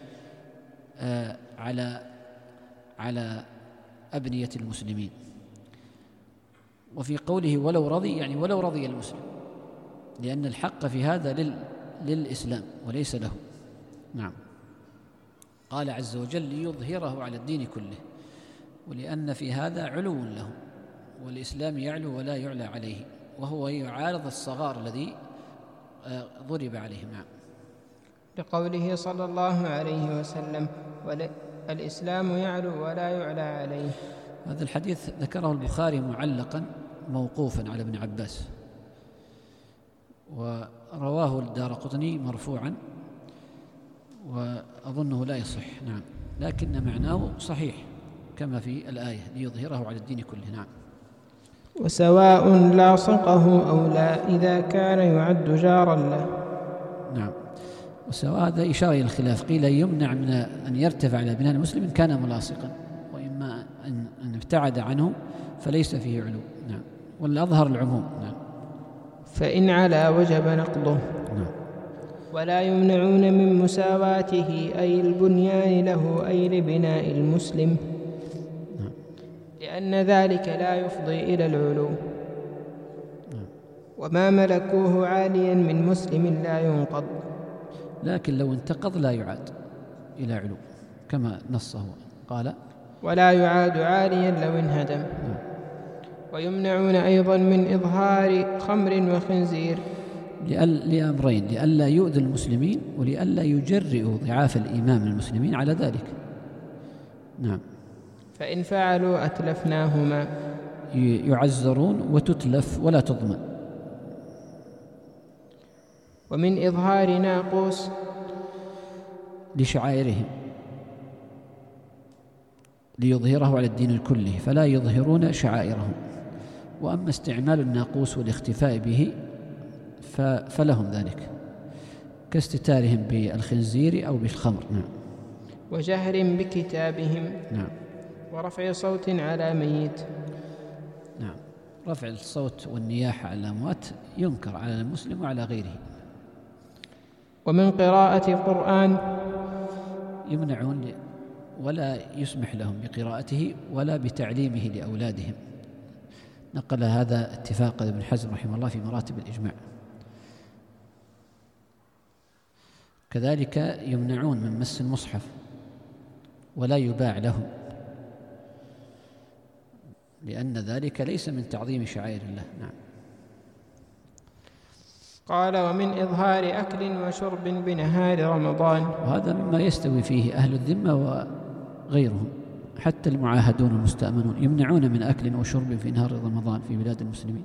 Speaker 2: على أبنية المسلمين. وفي قوله ولو رضي، يعني ولو رضي المسلم، لأن الحق في هذا للإسلام وليس له. نعم. قال عز وجل ليظهره على الدين كله، ولأن في هذا علو له، والإسلام يعلو ولا يعلى عليه، وهو يعارض الصغار الذي ضرب عليهم. نعم.
Speaker 1: لقوله صلى الله عليه وسلم الإسلام يعلو ولا يعلى عليه.
Speaker 2: هذا الحديث ذكره البخاري معلقا موقوفا على ابن عباس، ورواه الدارقطني مرفوعا، وأظنه لا يصح. نعم. لكن معناه صحيح كما في الآية ليظهره على الدين كله. نعم.
Speaker 1: وسواء لاصقه أو لا إذا كان يعد جارا له.
Speaker 2: نعم. وسواء هذا إشارة إلى الخلاف، قيل يمنع من أن يرتفع على بناء المسلم إن كان ملاصقا، وإما أن ابتعد عنه فليس فيه علو. نعم. والأظهر العموم. نعم.
Speaker 1: فإن علا وجب نقضه.
Speaker 2: نعم.
Speaker 1: ولا يمنعون من مساواته أي البنيان له أي لبناء المسلم،
Speaker 2: نعم.
Speaker 1: لأن ذلك لا يفضي إلى العلو.
Speaker 2: نعم.
Speaker 1: وما ملكوه عاليا من مسلم لا ينقض،
Speaker 2: لكن لو انتقض لا يعاد إلى علو كما نصه. قال
Speaker 1: ولا يعاد عاليا لو انهدم.
Speaker 2: نعم.
Speaker 1: ويمنعون أيضا من إظهار خمر وخنزير
Speaker 2: لأمرين: لئلا يؤذي المسلمين، ولئلا يجرئوا ضعاف الإيمان من المسلمين على ذلك. نعم.
Speaker 1: فإن فعلوا أتلفناهما،
Speaker 2: يعزرون وتتلف ولا تضمن.
Speaker 1: ومن إظهار ناقوس
Speaker 2: لشعائرهم ليظهره على الدين كله، فلا يظهرون شعائرهم. وأما استعمال الناقوس والاختفاء به فلهم ذلك، كاستتارهم بالخنزير أو بالخمر. نعم.
Speaker 1: وجهر بكتابهم.
Speaker 2: نعم.
Speaker 1: ورفع صوت على ميت.
Speaker 2: نعم. رفع الصوت والنياحة على الأموات ينكر على المسلم وعلى غيره.
Speaker 1: ومن قراءة قرآن
Speaker 2: يمنعون ولا يسمح لهم بقراءته ولا بتعليمه لأولادهم. نقل هذا اتفاق ابن حزم رحمه الله في مراتب الإجماع. كذلك يمنعون من مس المصحف ولا يباع لهم، لأن ذلك ليس من تعظيم شعائر الله. نعم.
Speaker 1: قال ومن إظهار أكل وشرب بنهار رمضان.
Speaker 2: وهذا مما يستوي فيه أهل الذمة وغيرهم، حتى المعاهدون والمستأمنون يمنعون من أكل وشرب في نهار رمضان في بلاد المسلمين.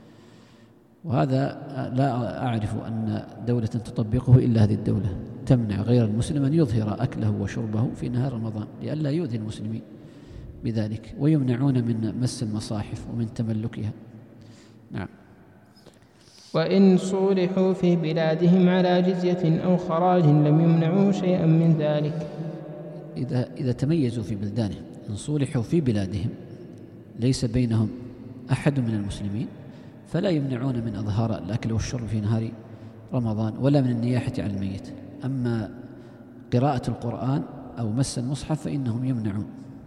Speaker 2: وهذا لا أعرف أن دولة تطبقه إلا هذه الدولة، تمنع غير المسلم أن يظهر أكله وشربه في نهار رمضان لئلا يؤذي المسلمين بذلك. ويمنعون من مس المصاحف ومن تملكها. نعم.
Speaker 1: وإن صولحوا في بلادهم على جزية أو خراج لم يمنعوا شيئا من ذلك.
Speaker 2: إذا تميزوا في بلدانهم، إن صولحوا في بلادهم ليس بينهم أحد من المسلمين فلا يمنعون من إظهار الأكل والشرب في نهار رمضان ولا من النياحة على الميت. أما قراءة القرآن أو مس المصحف فإنهم يمنعون.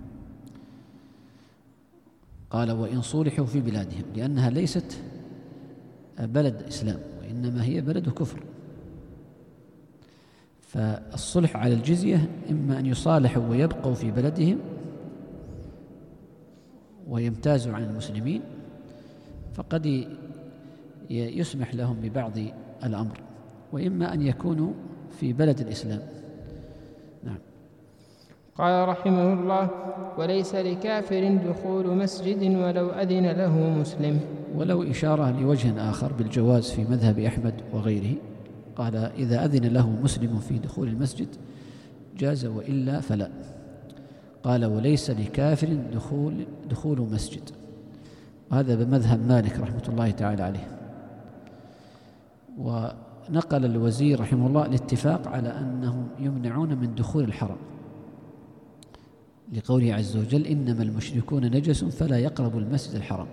Speaker 2: قال وإن صولحوا في بلادهم، لأنها ليست بلد إسلام وإنما هي بلد كفر. فالصلح على الجزية إما أن يصالحوا ويبقوا في بلدهم ويمتازوا عن المسلمين، فقد يسمح لهم ببعض الأمر، وإما أن يكونوا في بلد الإسلام. نعم.
Speaker 1: قال رحمه الله وليس لكافر دخول مسجد ولو أذن له مسلم.
Speaker 2: ولو إشارة لوجه آخر بالجواز في مذهب أحمد وغيره. قال إذا أذن له مسلم في دخول المسجد جاز وإلا فلا. قال وليس لكافر دخول مسجد، وهذا بمذهب مالك رحمة الله تعالى عليه. ونقل الوزير رحمه الله الاتفاق على أنهم يمنعون من دخول الحرم لقوله عز وجل: إنما المشركون نجس فلا يقربوا المسجد الحرام.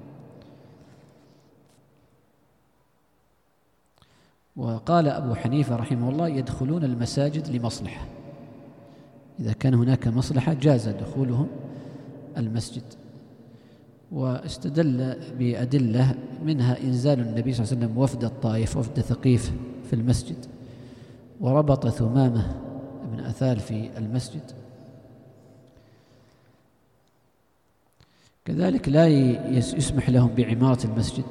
Speaker 2: وقال أبو حنيفة رحمه الله: يدخلون المساجد لمصلحة، إذا كان هناك مصلحة جاز دخولهم المسجد. واستدل بأدلة منها إنزال النبي صلى الله عليه وسلم وفد الطائف وفد ثقيف في المسجد، وربط ثمامة بن أثال في المسجد. كذلك لا يسمح لهم بعمارة المسجد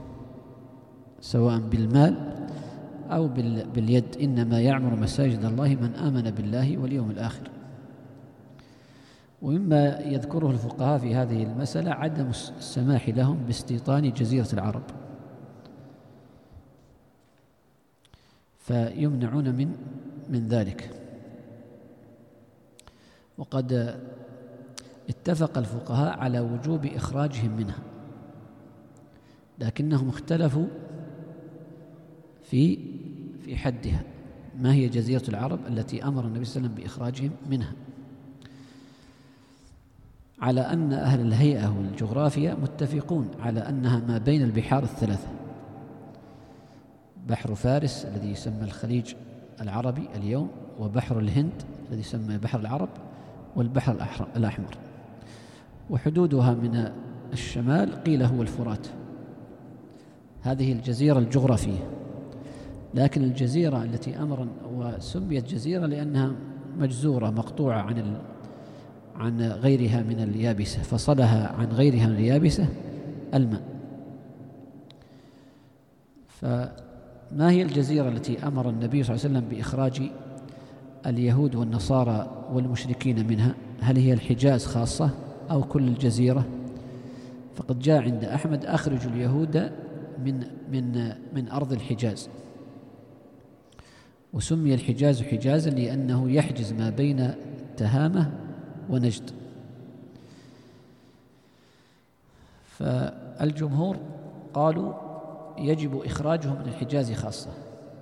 Speaker 2: سواء بالمال أو باليد، إنما يعمر مساجد الله من آمن بالله واليوم الآخر. ومما يذكره الفقهاء في هذه المسألة عدم السماح لهم باستيطان جزيرة العرب، فيمنعون من ذلك. وقد اتفق الفقهاء على وجوب إخراجهم منها، لكنهم اختلفوا في حدها، ما هي جزيرة العرب التي أمر النبي صلى الله عليه وسلم بإخراجهم منها، على أن أهل الهيئة والجغرافيا متفقون على أنها ما بين البحار الثلاثة: بحر فارس الذي يسمى الخليج العربي اليوم، وبحر الهند الذي يسمى بحر العرب، والبحر الأحمر. وحدودها من الشمال قيل هو الفرات. هذه الجزيرة الجغرافية. لكن الجزيرة التي أمر، وسميت جزيرة لأنها مجزورة مقطوعة عن غيرها من اليابسة، فصلها عن غيرها من اليابسة الماء. فما هي الجزيرة التي أمر النبي صلى الله عليه وسلم بإخراج اليهود والنصارى والمشركين منها؟ هل هي الحجاز خاصة أو كل الجزيرة؟ فقد جاء عند أحمد: أخرجوا اليهود من أرض الحجاز. وسمي الحجاز حجازا لأنه يحجز ما بين تهامة ونجد. فالجمهور قالوا يجب إخراجهم من الحجاز خاصة،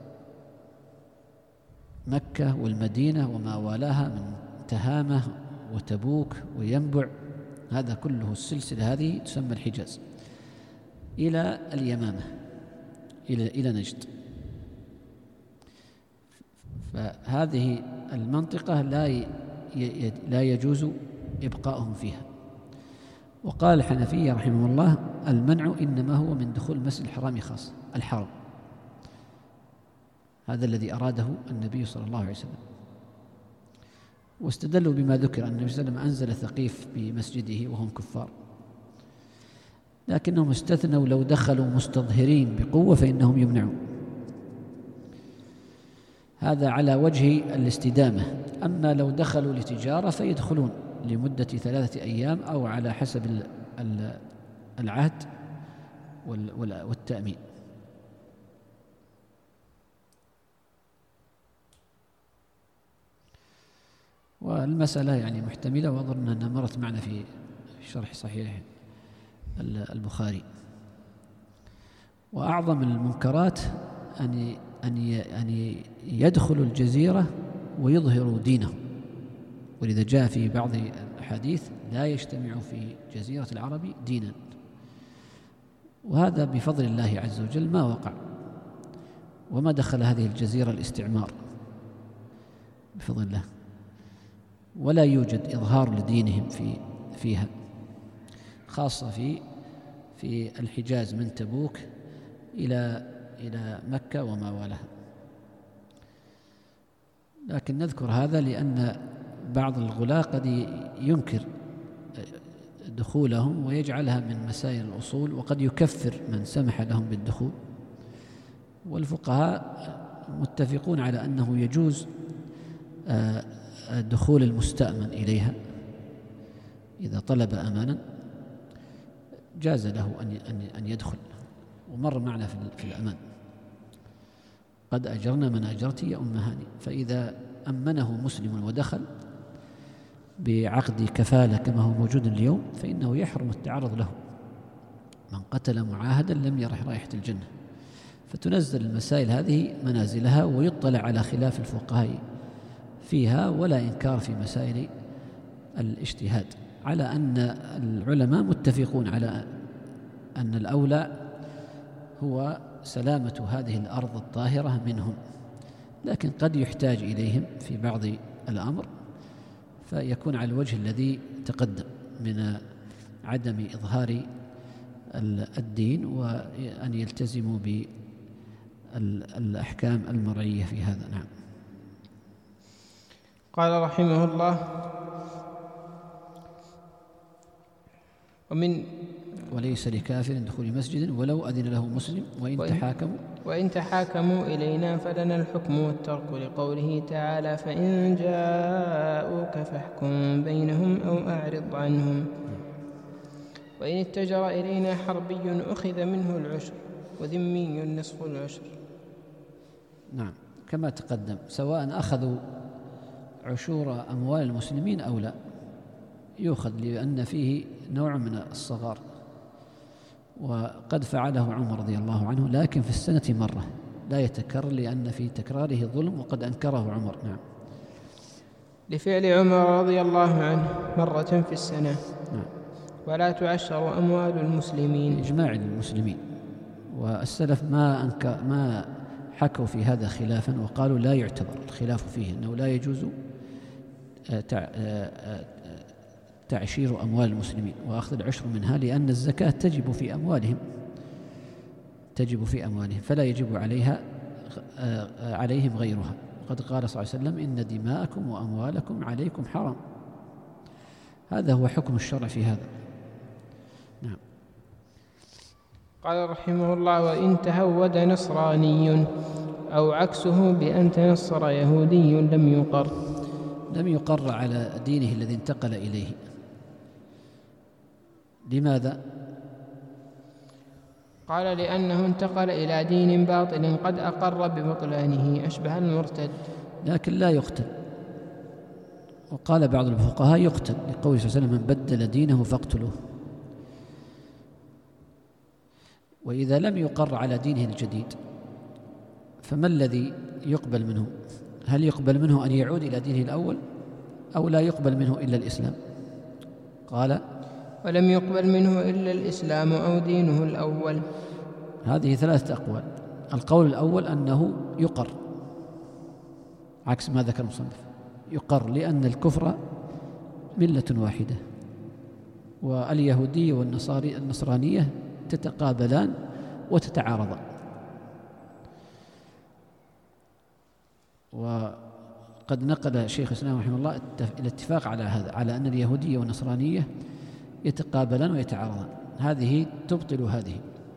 Speaker 2: مكة والمدينة وما والاها من تهامة وتبوك وينبع، هذا كله السلسلة هذه تسمى الحجاز، إلى اليمامة، إلى نجد. فهذه المنطقة لا يجوز إبقاؤهم فيها. وقال الحنفية رحمه الله: المنع إنما هو من دخول المسجد الحرام خاصة، الحرم، هذا الذي أراده النبي صلى الله عليه وسلم. واستدلوا بما ذكر أن النبي صلى الله عليه وسلم أنزل ثقيف بمسجده وهم كفار، لكنهم استثنوا لو دخلوا مستظهرين بقوة فإنهم يمنعون. هذا على وجه الاستدامة. أما لو دخلوا لتجارة فيدخلون لمدة 3 أيام أو على حسب العهد والتأمين. والمسألة يعني محتملة، وأظن أنها مرت معنا في شرح صحيح البخاري. وأعظم المنكرات أن يدخلوا الجزيرة ويظهروا دينهم، ولذا جاء في بعض الأحاديث: لا يجتمع في جزيرة العرب دينا. وهذا بفضل الله عز وجل ما وقع، وما دخل هذه الجزيرة الاستعمار بفضل الله، ولا يوجد إظهار لدينهم فيها، خاصة في الحجاز من تبوك إلى مكة وما والها. لكن نذكر هذا لأن بعض الغلاة قد ينكر دخولهم ويجعلها من مسائل الأصول، وقد يكفر من سمح لهم بالدخول. والفقهاء متفقون على أنه يجوز دخول المستأمن إليها إذا طلب أمانا، جاز له أن يدخل. ومر معنا في الأمان: قد أجرنا من أجرت يا أم هاني. فإذا أمنه مسلم ودخل بعقد كفالة كما هو موجود اليوم فإنه يحرم التعرض له. من قتل معاهدا لم يرح رائحة الجنة. فتنزل المسائل هذه منازلها ويطلع على خلاف الفقهاء فيها، ولا إنكار في مسائل الاجتهاد، على أن العلماء متفقون على أن الأولى هو سلامة هذه الأرض الطاهرة منهم، لكن قد يحتاج إليهم في بعض الأمر فيكون على الوجه الذي تقدم من عدم إظهار الدين، وأن يلتزموا بالأحكام المرعية في هذا. نعم.
Speaker 1: قال رحمه الله:
Speaker 2: وليس لكافر دخول مسجد ولو أذن له مسلم
Speaker 1: وإن تحاكموا إلينا فلنا الحكم والترك، لقوله تعالى: فإن جاءوك فاحكم بينهم أو أعرض عنهم. وإن اتجر إلينا حربي أخذ منه العشر وذمي نصف العشر.
Speaker 2: نعم، كما تقدم، سواء أخذوا عشور أموال المسلمين أو لا، يؤخذ، لأن فيه نوع من الصغار، وقد فعله عمر رضي الله عنه، لكن في السنة مرة، لا يتكرر، لأن في تكراره ظلم، وقد أنكره عمر. نعم.
Speaker 1: لفعل عمر رضي الله عنه مرة في السنة.
Speaker 2: نعم.
Speaker 1: ولا تعشر أموال المسلمين،
Speaker 2: إجماع المسلمين، والسلف ما حكوا في هذا خلافا، وقالوا لا يعتبر الخلاف فيه، أنه لا يجوز تعشير أموال المسلمين وأخذ العشر منها، لأن الزكاة تجب في أموالهم فلا يجب عليهم غيرها. وقد قال صلى الله عليه وسلم: إن دماءكم وأموالكم عليكم حرام. هذا هو حكم الشرع في هذا. نعم.
Speaker 1: قال رحمه الله: وإن تهود نصراني أو عكسه بأن تنصر يهودي لم
Speaker 2: يقر على دينه الذي انتقل إليه. لماذا؟
Speaker 1: قال: لأنه انتقل إلى دين باطل قد أقر ببطلانه، أشبه المرتد.
Speaker 2: لكن لا يقتل. وقال بعض الفقهاء يقتل، لقوله صلى الله عليه وسلم: من بدل دينه فاقتلوه. وإذا لم يقر على دينه الجديد فما الذي يقبل منه؟ هل يقبل منه أن يعود إلى دينه الأول، أو لا يقبل منه إلا الإسلام؟ قال:
Speaker 1: ولم يقبل منه إلا الإسلام أو دينه الأول.
Speaker 2: هذه 3 أقوال. القول الأول أنه يقر، عكس ما ذكر المصنف، يقر، لأن الكفر ملة واحدة، واليهودية والنصرانية تتقابلان وتتعارضان. وقد نقل شيخ الإسلام رحمه الله الاتفاق على هذا، على أن اليهودية والنصرانية يتقابلان ويتعارضان، هذه تبطل هذه.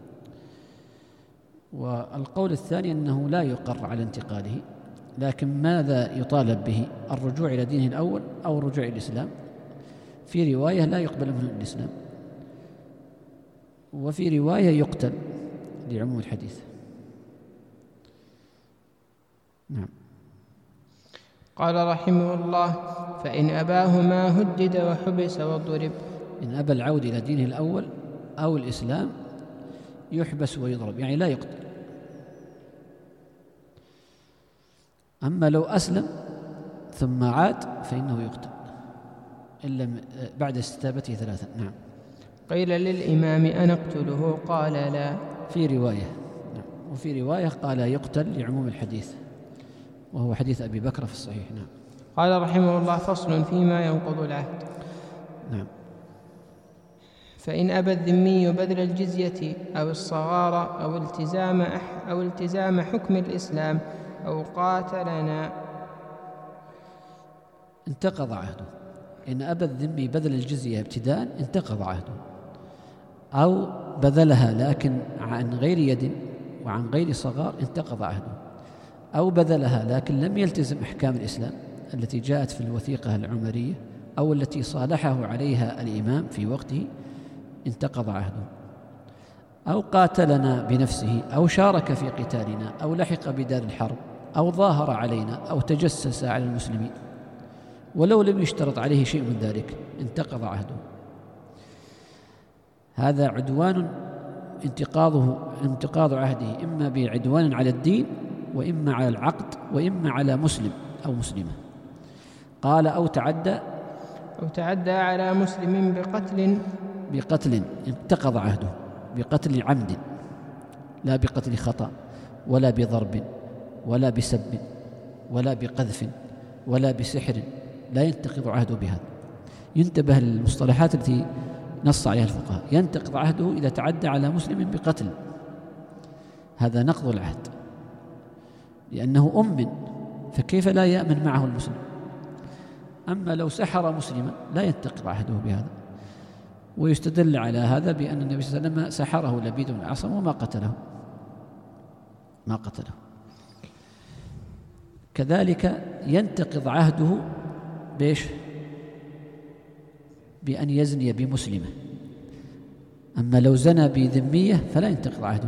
Speaker 2: والقول الثاني أنه لا يقر على انتقاله، لكن ماذا يطالب به؟ الرجوع إلى دينه الأول أو الرجوع إلى الإسلام؟ في رواية لا يقبل منه الإسلام، وفي رواية يقتل لعموم الحديث. نعم.
Speaker 1: قال رحمه الله: فإن أباهما هدد وحبس وضرب.
Speaker 2: إن أبى العود إلى دينه الأول أو الإسلام يحبس ويضرب، يعني لا يقتل. أما لو أسلم ثم عاد فإنه يقتل إلا بعد استتابته 3. نعم.
Speaker 1: قيل للإمام: أنا أقتله؟ قال: لا.
Speaker 2: في رواية. نعم. وفي رواية قال يقتل لعموم الحديث، وهو حديث أبي بكر في الصحيح. نعم.
Speaker 1: قال رحمه الله: فصل فيما ينقض العهد.
Speaker 2: نعم.
Speaker 1: فإن أبى الذمي بذل الجزية أو الصغار أو التزام حكم الإسلام أو قاتلنا
Speaker 2: انتقض عهده. إن أبى الذمي بذل الجزية ابتداء انتقض عهده، أو بذلها لكن عن غير يد وعن غير صغار انتقض عهده، أو بذلها لكن لم يلتزم أحكام الإسلام التي جاءت في الوثيقة العمرية أو التي صالحه عليها الإمام في وقته انتقض عهده، أو قاتلنا بنفسه، أو شارك في قتالنا، أو لحق بدار الحرب، أو ظاهر علينا، أو تجسس على المسلمين، ولو لم يشترط عليه شيء من ذلك انتقض عهده. هذا عدوان انتقاض عهده إما بعدوان على الدين وإما على العقد وإما على مسلم أو مسلمة. قال أو تعدى
Speaker 1: على مسلم
Speaker 2: بقتل انتقض عهده، بقتل عمد لا بقتل خطأ ولا بضرب ولا بسب ولا بقذف ولا بسحر، لا ينتقض عهده بهذا. ينتبه للمصطلحات التي نص عليها الفقهاء. ينتقض عهده إذا تعدى على مسلم بقتل، هذا نقض العهد لأنه أمن، فكيف لا يأمن معه المسلم؟ أما لو سحر مسلما لا ينتقض عهده بهذا. ويستدل على هذا بأن النبي صلى الله عليه وسلم سحره لبيد بن الأعصم وما قتله، كذلك ينتقض عهده بأن يزني بمسلمة. أما لو زنى بذمية فلا ينتقض عهده،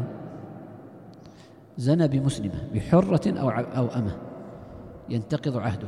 Speaker 2: زنى بمسلمة بحرة أو أمة ينتقض عهده.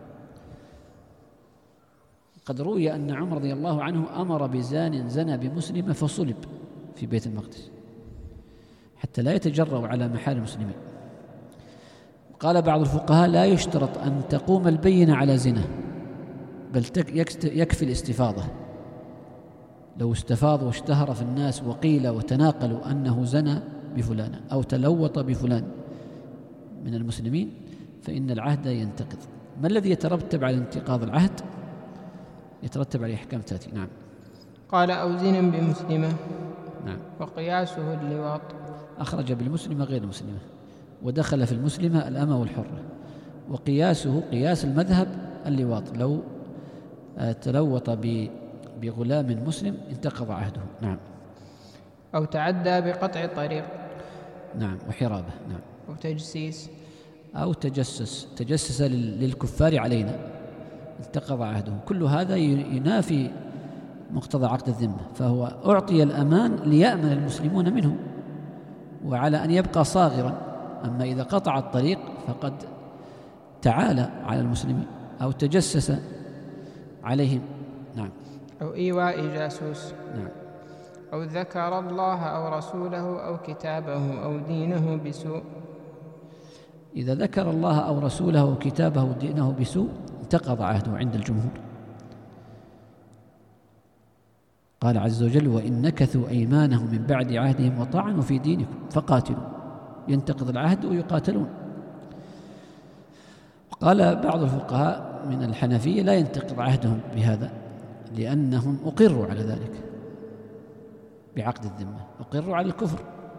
Speaker 2: قد روي أن عمر رضي الله عنه أمر بزان زنى بمسلمة فصلب في بيت المقدس حتى لا يتجرأ على محارم المسلمين. قال بعض الفقهاء لا يشترط أن تقوم البينة على زنا، بل يكفي الاستفاضة. لو استفاض واشتهر في الناس وقيل وتناقلوا أنه زنى بفلان أو تلوط بفلان من المسلمين فإن العهد ينتقض. ما الذي يترتب على انتقاض العهد؟ يترتب عليه أحكام تأتي. نعم.
Speaker 1: قال أو زنا بمسلمة.
Speaker 2: نعم.
Speaker 1: وقياسه اللواط.
Speaker 2: أخرج بالمسلمة غير المسلمة، ودخل في المسلمة الأمة والحرة. وقياسه قياس المذهب اللواط، لو تلوط بغلام مسلم انتقض عهده. نعم.
Speaker 1: أو تعدى بقطع طريق.
Speaker 2: نعم. وحرابة. نعم.
Speaker 1: أو تجسيس.
Speaker 2: أو تجسس للكفار علينا انتقض عهده. كل هذا ينافي مقتضى عقد الذمة، فهو أعطي الأمان ليأمن المسلمون منه وعلى أن يبقى صاغرا. أما إذا قطع الطريق فقد تعالى على المسلمين أو تجسس عليهم. نعم.
Speaker 1: أو إيواء جاسوس.
Speaker 2: نعم.
Speaker 1: أو ذكر الله أو رسوله أو كتابه أو دينه بسوء.
Speaker 2: إذا ذكر الله أو رسوله أو كتابه أو دينه بسوء انتقض عهده عند الجمهور. قال عز وجل وإن نكثوا أيمانهم من بعد عهدهم وطعنوا في دينكم فقاتلوا. ينتقض العهد ويقاتلون. قال بعض الفقهاء من الحنفية لا ينتقض عهدهم بهذا لأنهم أقروا على ذلك بعقد الذمة، أقروا على الكفر،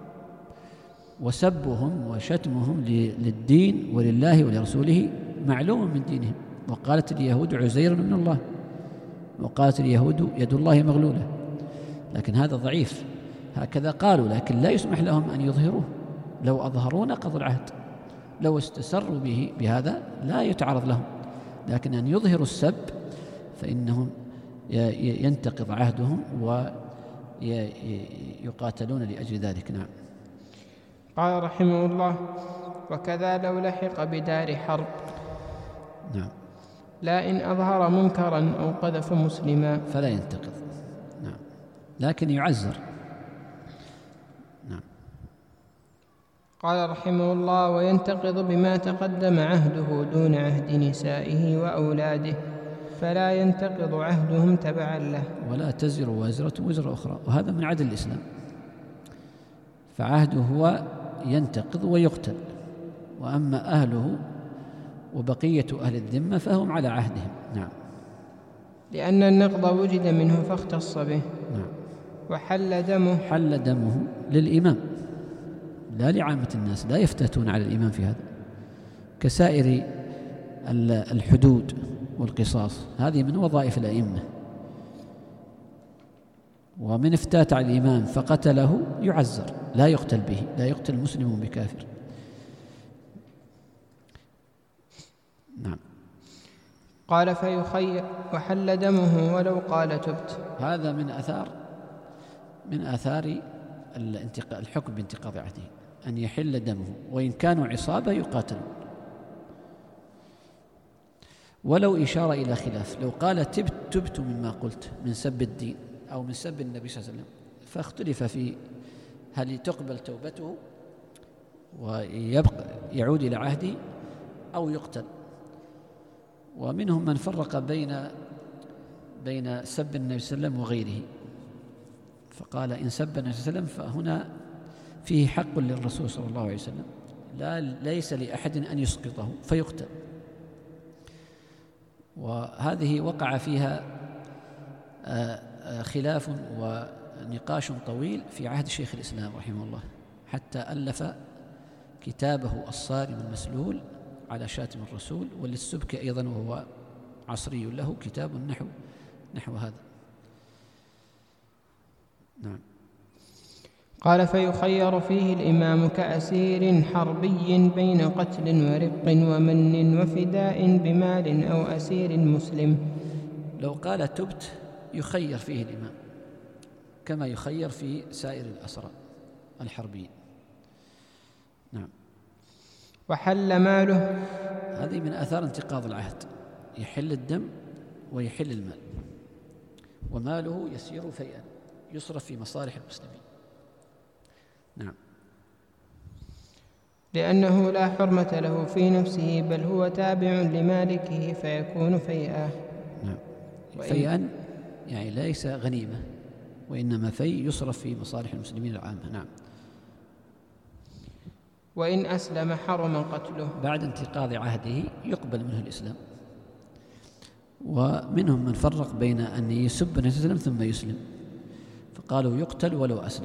Speaker 2: وسبهم وشتمهم للدين ولله ولرسوله معلوم من دينهم. وقالت اليهود عزير من الله، وقالت اليهود يد الله مغلولة، لكن هذا ضعيف. هكذا قالوا، لكن لا يسمح لهم أن يظهروه. لو أظهروا نقضوا العهد، لو استسروا به بهذا لا يتعرض لهم، لكن أن يظهروا السب فإنهم ينتقض عهدهم ويقاتلون لأجل ذلك. نعم.
Speaker 1: قال رحمه الله وكذا لو لحق بدار حرب.
Speaker 2: نعم.
Speaker 1: لا إن أظهر منكرا أو قذف مسلما
Speaker 2: فلا ينتقض. نعم. لكن يعزر. نعم.
Speaker 1: قال رحمه الله وينتقض بما تقدم عهده دون عهد نسائه وأولاده، فلا ينتقض عهدهم تبعا له.
Speaker 2: ولا تزر وازرة وزر أخرى، وهذا من عدل الإسلام. فعهده هو ينتقض ويقتل، وأما أهله وبقية أهل الذمة فهم على عهدهم. نعم.
Speaker 1: لأن النقض وجد منه فاختص به.
Speaker 2: نعم.
Speaker 1: وحل
Speaker 2: دمه للإمام لا لعامة الناس، لا يفتتون على الإمام في هذا، كسائر الحدود والقصاص، هذه من وظائف الأئمة. ومن افتات على الإمام فقتله يعزر، لا يقتل به، لا يقتل مسلم بكافر. نعم.
Speaker 1: قال فيخير وحل دمه ولو قال تبت.
Speaker 2: هذا من آثار الحكم بانتقاض عهده، أن يحل دمه، وإن كانوا عصابة يقاتلون. ولو إشارة إلى خلاف، لو قال تبت مما قلت من سب الدين أو من سب النبي صلى الله عليه وسلم، فاختلف في هل تقبل توبته ويبقى يعود إلى عهده أو يقتل. ومنهم من فرق بين سب النبي صلى الله عليه وسلم وغيره، فقال إن سب النبي صلى الله عليه وسلم فهنا فيه حق للرسول صلى الله عليه وسلم، ليس لأحد أن يسقطه فيقتل. وهذه وقع فيها خلاف ونقاش طويل في عهد شيخ الإسلام رحمه الله، حتى ألف كتابه الصارم المسلول على شاتم الرسول، وللسبكي أيضا وهو عصري له كتاب نحو هذا. نعم.
Speaker 1: قال فيخير فيه الإمام كأسير حربي بين قتل ورق ومن وفداء بمال أو أسير مسلم.
Speaker 2: لو قال تبت يخير فيه الإمام كما يخير في سائر الأسرى الحربيين. نعم.
Speaker 1: وحل ماله،
Speaker 2: هذه من آثار انتقاض العهد، يحل الدم ويحل المال، وماله يسير فيئا يصرف في مصالح المسلمين. نعم.
Speaker 1: لأنه لا حرمة له في نفسه بل هو تابع لمالكه فيكون فيئا.
Speaker 2: نعم. فيئا يعني ليس غنيمة، وإنما في يصرف في مصالح المسلمين العامة. نعم.
Speaker 1: وإن أسلم حرم قتله. بعد
Speaker 2: انتقاض عهده يقبل منه الإسلام. ومنهم من فرق بين أن يسب النبي صلى الله عليه وسلم ثم يسلم، فقالوا يقتل ولو أسلم.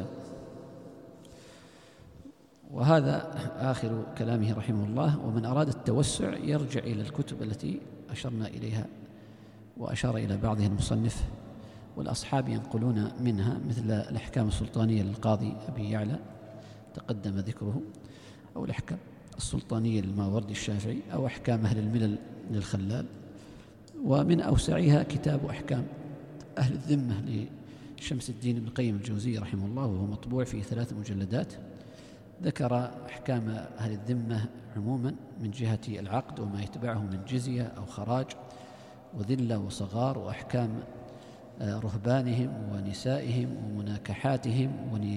Speaker 2: وهذا آخر كلامه رحمه الله. ومن أراد التوسع يرجع إلى الكتب التي أشرنا إليها وأشار إلى بعضها المصنف، والأصحاب ينقلون منها، مثل الأحكام السلطانية للقاضي أبي يعلى تقدم ذكره، أو الأحكام السلطانية للماوردي الشافعي، أو أحكام أهل الملل للخلال. ومن أوسعها كتاب أحكام أهل الذمة لشمس الدين ابن القيم الجوزي رحمه الله، وهو مطبوع في 3 مجلدات. ذكر أحكام أهل الذمة عموما من جهة العقد وما يتبعه من جزية أو خراج وذلة وصغار، وأحكام رهبانهم ونسائهم ومناكحاتهم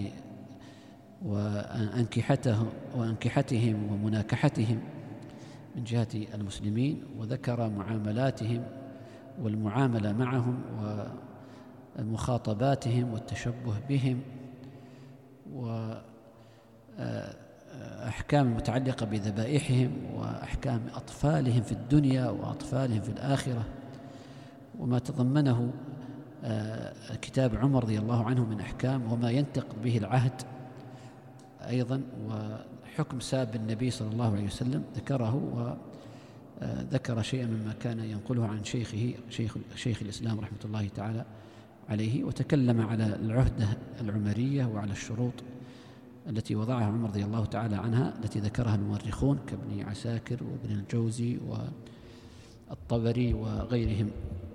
Speaker 2: وأنكحتهم ومناكحتهم من جهة المسلمين، وذكر معاملاتهم والمعاملة معهم ومخاطباتهم والتشبه بهم، وأحكام المتعلقة بذبائحهم، وأحكام أطفالهم في الدنيا وأطفالهم في الآخرة، وما تضمنه كتاب عمر رضي الله عنه من أحكام، وما ينتقد به العهد أيضا، وحكم ساب النبي صلى الله عليه وسلم ذكره، وذكر شيئا مما كان ينقله عن شيخ الإسلام رحمة الله تعالى عليه، وتكلم على العهدة العمرية وعلى الشروط التي وضعها عمر رضي الله تعالى عنها، التي ذكرها المؤرخون كابن عساكر وابن الجوزي والطبري وغيرهم.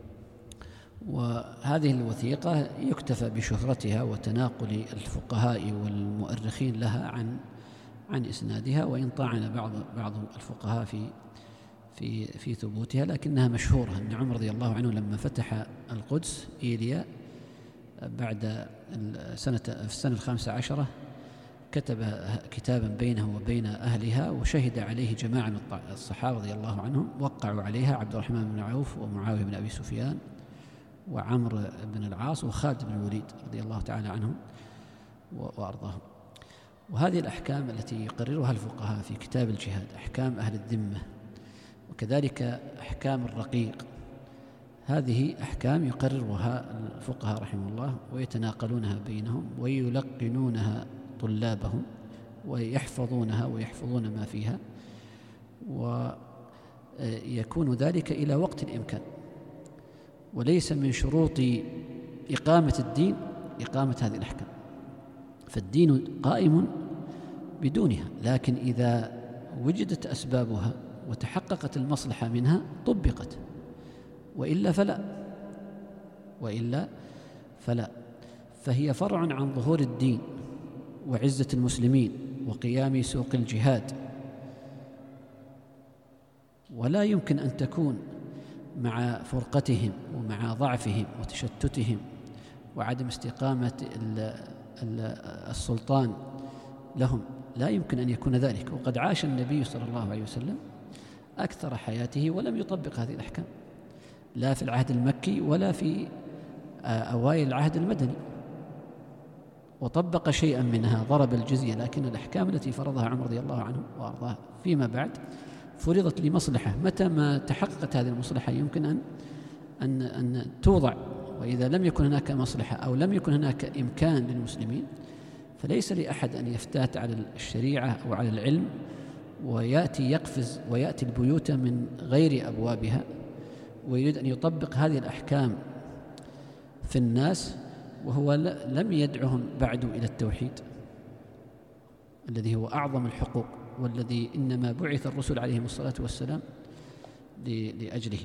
Speaker 2: وهذه الوثيقة يكتفى بشهرتها وتناقل الفقهاء والمؤرخين لها عن إسنادها، وإن طعن بعض الفقهاء في ثبوتها، لكنها مشهورة أن عمر رضي الله عنه لما فتح القدس إيليا بعد في السنة 15 كتب كتابا بينه وبين أهلها، وشهد عليه جماعة من الصحابة رضي الله عنهم، وقعوا عليها عبد الرحمن بن عوف ومعاوية بن أبي سفيان وعمرو بن العاص وخالد بن الوليد رضي الله تعالى عنهم وأرضاهم. وهذه الأحكام التي يقررها الفقهاء في كتاب الجهاد، أحكام أهل الذمة، وكذلك أحكام الرقيق، هذه أحكام يقررها الفقهاء رحمه الله، ويتناقلونها بينهم ويلقنونها طلابهم ويحفظونها ويحفظون ما فيها، ويكون ذلك إلى وقت الإمكان. وليس من شروط إقامة الدين إقامة هذه الأحكام، فالدين قائم بدونها، لكن إذا وجدت أسبابها وتحققت المصلحة منها طبقت، وإلا فلا، فهي فرع عن ظهور الدين وعزة المسلمين وقيام سوق الجهاد. ولا يمكن أن تكون مع فرقتهم ومع ضعفهم وتشتتهم وعدم استقامة السلطان لهم، لا يمكن أن يكون ذلك. وقد عاش النبي صلى الله عليه وسلم أكثر حياته ولم يطبق هذه الأحكام، لا في العهد المكي ولا في أوائل العهد المدني، وطبق شيئا منها، ضرب الجزية، لكن الأحكام التي فرضها عمر رضي الله عنه وأرضاه فيما بعد فرضت لمصلحة. متى ما تحققت هذه المصلحة يمكن أن توضع، وإذا لم يكن هناك مصلحة أو لم يكن هناك إمكان للمسلمين فليس لأحد أن يفتات على الشريعة أو على العلم ويأتي يقفز ويأتي البيوت من غير أبوابها ويريد أن يطبق هذه الأحكام في الناس وهو لم يدعهم بعد إلى التوحيد الذي هو أعظم الحقوق، والذي إنما بعث الرسل عليهم الصلاة والسلام لأجله.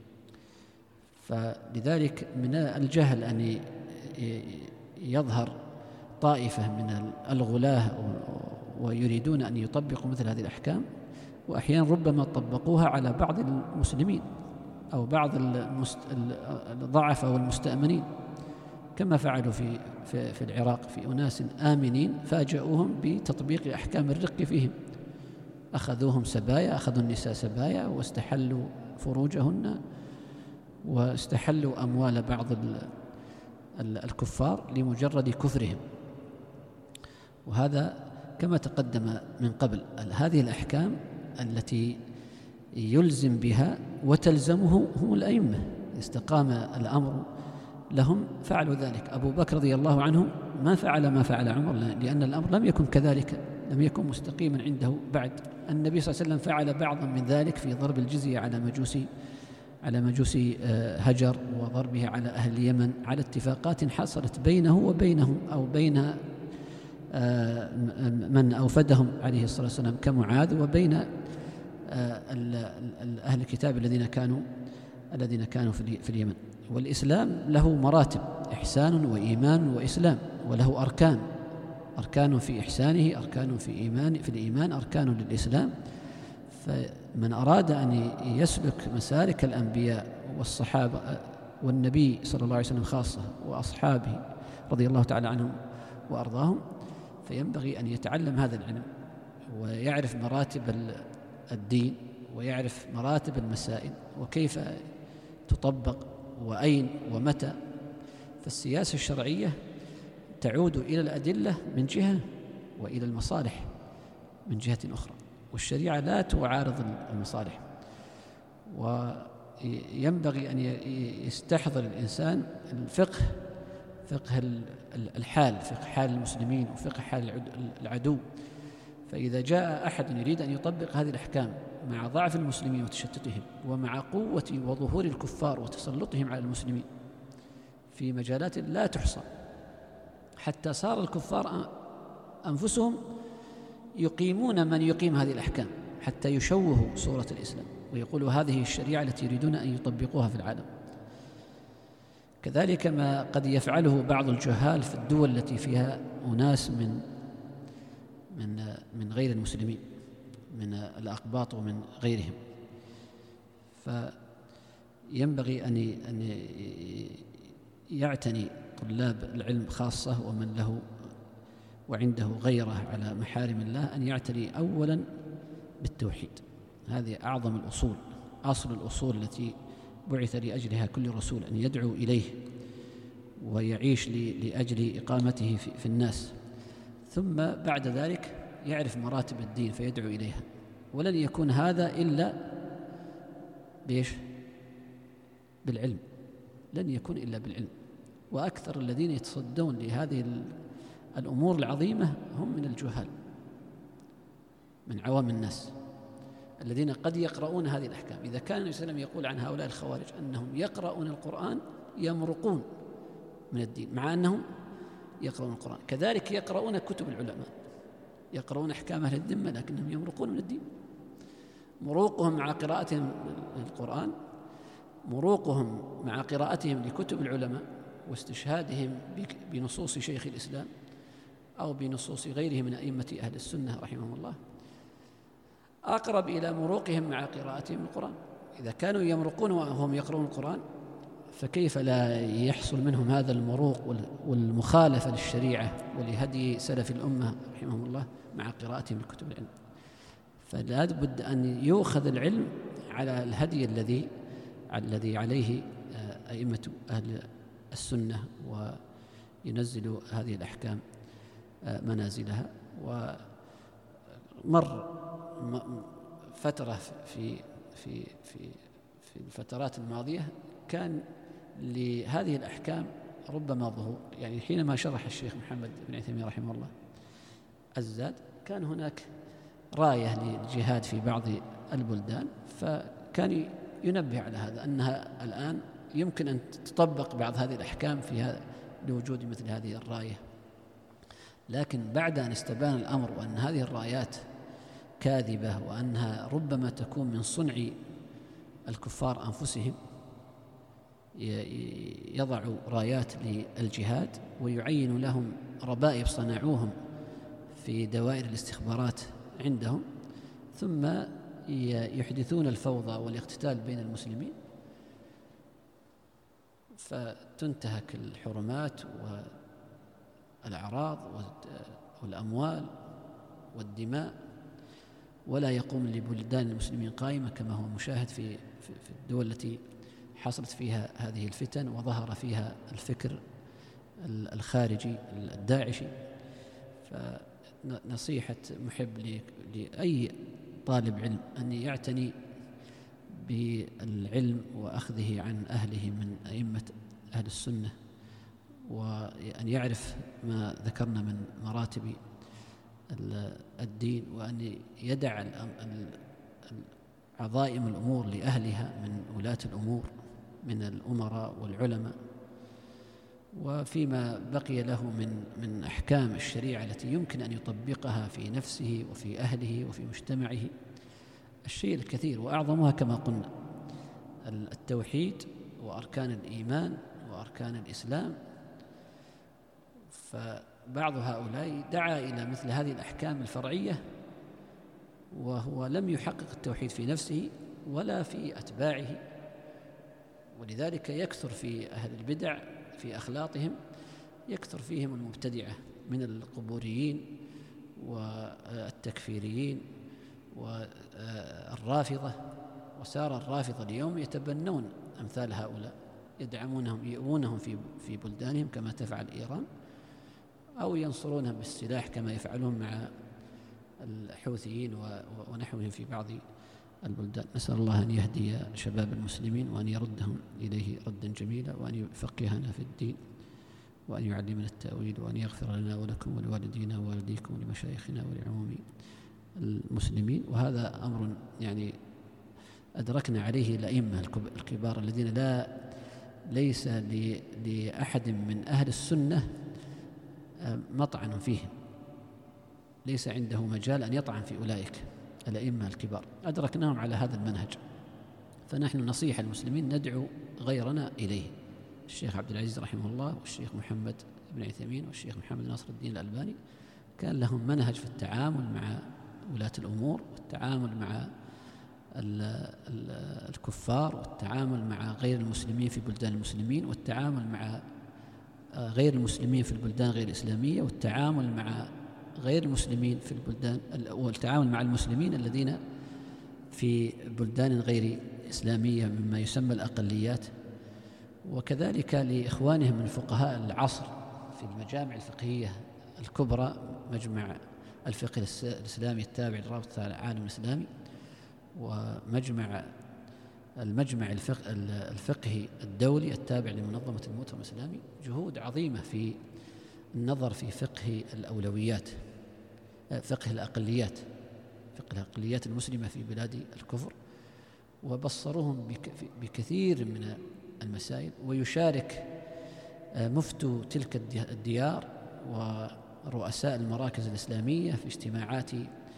Speaker 2: فلذلك من الجهل أن يظهر طائفة من الغلاة ويريدون أن يطبقوا مثل هذه الأحكام، وأحيانا ربما طبقوها على بعض المسلمين أو بعض الضعفاء والمستأمنين، كما فعلوا في العراق في أناس آمنين فاجأوهم بتطبيق أحكام الرق فيهم، أخذوهم سبايا، أخذوا النساء سبايا واستحلوا فروجهن واستحلوا أموال بعض الكفار لمجرد كفرهم. وهذا كما تقدم من قبل، هذه الأحكام التي يلزم بها وتلزمه هم الأئمة، استقام الأمر لهم فعلوا ذلك. أبو بكر رضي الله عنه ما فعل ما فعل عمر، لأن الأمر لم يكن كذلك، لم يكن مستقيما عنده بعد. النبي صلى الله عليه وسلم فعل بعضا من ذلك في ضرب الجزية على مجوسي هجر، وضربه على أهل اليمن على اتفاقات حصلت بينه وبينهم أو بين من أوفدهم عليه الصلاة والسلام كمعاذ، وبين أهل الكتاب الذين كانوا في اليمن. والإسلام له مراتب، إحسان وإيمان وإسلام، وله أركان في إحسانه، أركان في الإيمان، أركان للإسلام. فمن أراد أن يسلك مسالك الأنبياء والصحابة والنبي صلى الله عليه وسلم خاصة وأصحابه رضي الله تعالى عنهم وأرضاهم، فينبغي أن يتعلم هذا العلم ويعرف مراتب الدين ويعرف مراتب المسائل وكيف تطبق وأين ومتى. فالسياسة الشرعية تعود إلى الأدلة من جهة وإلى المصالح من جهة أخرى، والشريعة لا تعارض المصالح. وينبغي أن يستحضر الإنسان فقه الحال، فقه حال المسلمين وفقه حال العدو. فإذا جاء أحد يريد أن يطبق هذه الأحكام مع ضعف المسلمين وتشتتهم، ومع قوة وظهور الكفار وتسلطهم على المسلمين في مجالات لا تحصى، حتى صار الكفار أنفسهم يقيمون من يقيم هذه الأحكام حتى يشوهوا صورة الإسلام ويقولوا هذه الشريعة التي يريدون أن يطبقوها في العالم. كذلك ما قد يفعله بعض الجهال في الدول التي فيها أناس من غير المسلمين، من الأقباط ومن غيرهم. فينبغي أن يعتني طلاب العلم خاصة ومن له وعنده غيرة على محارم الله أن يعتني أولا بالتوحيد. هذه أعظم الأصول، أصل الأصول التي بعث لأجلها كل رسول، أن يدعو إليه ويعيش لأجل إقامته في الناس، ثم بعد ذلك يعرف مراتب الدين فيدعو إليها. ولن يكون هذا إلا بالعلم، لن يكون إلا بالعلم. وأكثر الذين يتصدون لهذه الأمور العظيمة هم من الجهال، من عوام الناس الذين قد يقرؤون هذه الأحكام. إذا كان النبي صلى الله عليه وسلم يقول عن هؤلاء الخوارج أنهم يقرؤون القرآن يمرقون من الدين، مع أنهم يقرؤون القرآن، كذلك يقرؤون كتب العلماء، يقرؤون أحكام أهل الذمة لكنهم يمرقون من الدين. مروقهم مع قراءتهم القرآن، مروقهم مع قراءتهم لكتب العلماء واستشهادهم بنصوص شيخ الإسلام أو بنصوص غيره من أئمة أهل السنة رحمهم الله، أقرب إلى مروقهم مع قراءتهم القرآن. إذا كانوا يمرقون وهم يقرؤون القرآن فكيف لا يحصل منهم هذا المروق والمخالفة للشريعة ولهدي سلف الأمة رحمهم الله مع قراءتهم لكتب العلم؟ فلا بد أن يؤخذ العلم على الهدي الذي عليه أئمة أهل السنة، وينزل هذه الأحكام منازلها. ومر فترة في الفترات الماضية كان لهذه الأحكام ربما ظهور، يعني حينما شرح الشيخ محمد بن عثيمين رحمه الله الزاد كان هناك راية للجهاد في بعض البلدان، فكان ينبه على هذا أنها الآن يمكن أن تطبق بعض هذه الأحكام فيها لوجود مثل هذه الراية. لكن بعد أن استبان الأمر وأن هذه الرايات كاذبة وأنها ربما تكون من صنع الكفار أنفسهم، يضع رايات للجهاد ويعين لهم ربائب صنعوهم في دوائر الاستخبارات عندهم، ثم يحدثون الفوضى والاقتتال بين المسلمين، فتنتهك الحرمات والأعراض والأموال والدماء، ولا يقوم لبلدان المسلمين قائمة كما هو مشاهد في الدول التي حصلت فيها هذه الفتن وظهر فيها الفكر الخارجي الداعشي. فنصيحة محب لأي طالب علم أن يعتني بالعلم وأخذه عن أهله من أئمة أهل السنة، وأن يعرف ما ذكرنا من مراتب الدين، وأن يدع عظائم الأمور لأهلها من ولاة الأمور من الأمراء والعلماء. وفيما بقي له من أحكام الشريعة التي يمكن أن يطبقها في نفسه وفي أهله وفي مجتمعه الشيء الكثير، وأعظمها كما قلنا التوحيد وأركان الإيمان وأركان الإسلام. فبعض هؤلاء دعا إلى مثل هذه الأحكام الفرعية وهو لم يحقق التوحيد في نفسه ولا في أتباعه، ولذلك يكثر في أهل البدع في أخلاطهم، يكثر فيهم المبتدعة من القبوريين والتكفيريين والرافضة. وسار الرافضة اليوم يتبنون أمثال هؤلاء، يدعمونهم يؤونهم في بلدانهم كما تفعل إيران، أو ينصرونهم بالسلاح كما يفعلون مع الحوثيين ونحوهم في بعض البلدان. نسأل الله أن يهدي شباب المسلمين وأن يردهم إليه ردا جميلا، وأن يفقهنا في الدين، وأن يعلمنا التأويل، وأن يغفر لنا ولكم ولوالدينا ووالديكم ولمشايخنا ولعموم المسلمين. وهذا أمر يعني أدركنا عليه الأئمة الكبار الذين ليس لأحد من أهل السنة مطعن فيهم، ليس عنده مجال أن يطعن في أولئك الأئمة الكبار، أدركناهم على هذا المنهج. فنحن نصيح المسلمين ندعو غيرنا إليه، الشيخ عبد العزيز رحمه الله والشيخ محمد بن عثيمين والشيخ محمد ناصر الدين الألباني كان لهم منهج في التعامل مع ولاة الأمور، والتعامل مع الكفار، والتعامل مع غير المسلمين في بلدان المسلمين، والتعامل مع غير المسلمين في البلدان غير الإسلامية، والتعامل مع غير المسلمين في البلدان، والتعامل مع المسلمين الذين في بلدان غير إسلامية مما يسمى الأقليات، وكذلك لإخوانهم من فقهاء العصر في المجامع الفقهية الكبرى، مجمع الفقه الإسلامي التابع لرابطة العالم الإسلامي، المجمع الفقهي الدولي التابع لمنظمة المؤتمر الإسلامي. جهود عظيمة في النظر في فقه الأولويات، فقه الأقليات المسلمة في بلاد الكفر، وبصروهم بكثير من المسائل. ويشارك مفتو تلك الديار ورؤساء المراكز الإسلامية في اجتماعات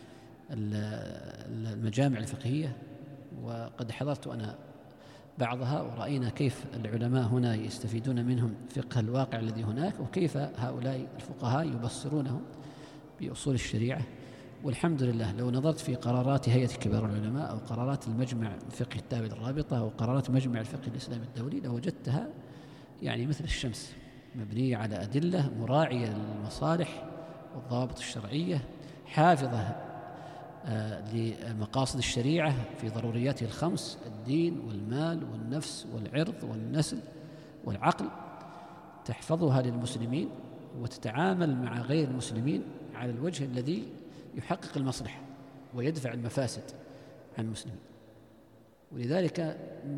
Speaker 2: المجامع الفقهية، وقد حضرت أنا بعضها ورأينا كيف العلماء هنا يستفيدون منهم فقه الواقع الذي هناك، وكيف هؤلاء الفقهاء يبصرونهم بأصول الشريعة والحمد لله لو نظرت في قرارات هيئة كبار العلماء أو قرارات المجمع الفقهي التابع للرابطة أو قرارات مجمع الفقه الإسلامي الدولي لوجدتها يعني مثل الشمس، مبنية على أدلة مراعية للمصالح والضوابط الشرعية، حافظة لمقاصد الشريعة في ضرورياته الخمس: الدين والمال والنفس والعرض والنسل والعقل، تحفظها للمسلمين وتتعامل مع غير المسلمين على الوجه الذي يحقق المصلحة ويدفع المفاسد عن المسلمين. ولذلك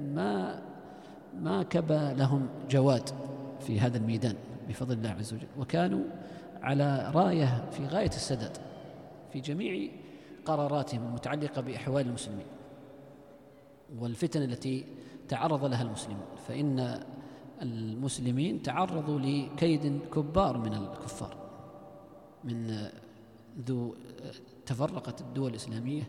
Speaker 2: ما كبى لهم جواد في هذا الميدان بفضل الله عز وجل، وكانوا على راية في غاية السداد في جميع قراراتهم المتعلقة بأحوال المسلمين والفتن التي تعرض لها المسلمون. فإن المسلمين تعرضوا لكيد كبار من الكفار، من ذو تفرقت الدول الإسلامية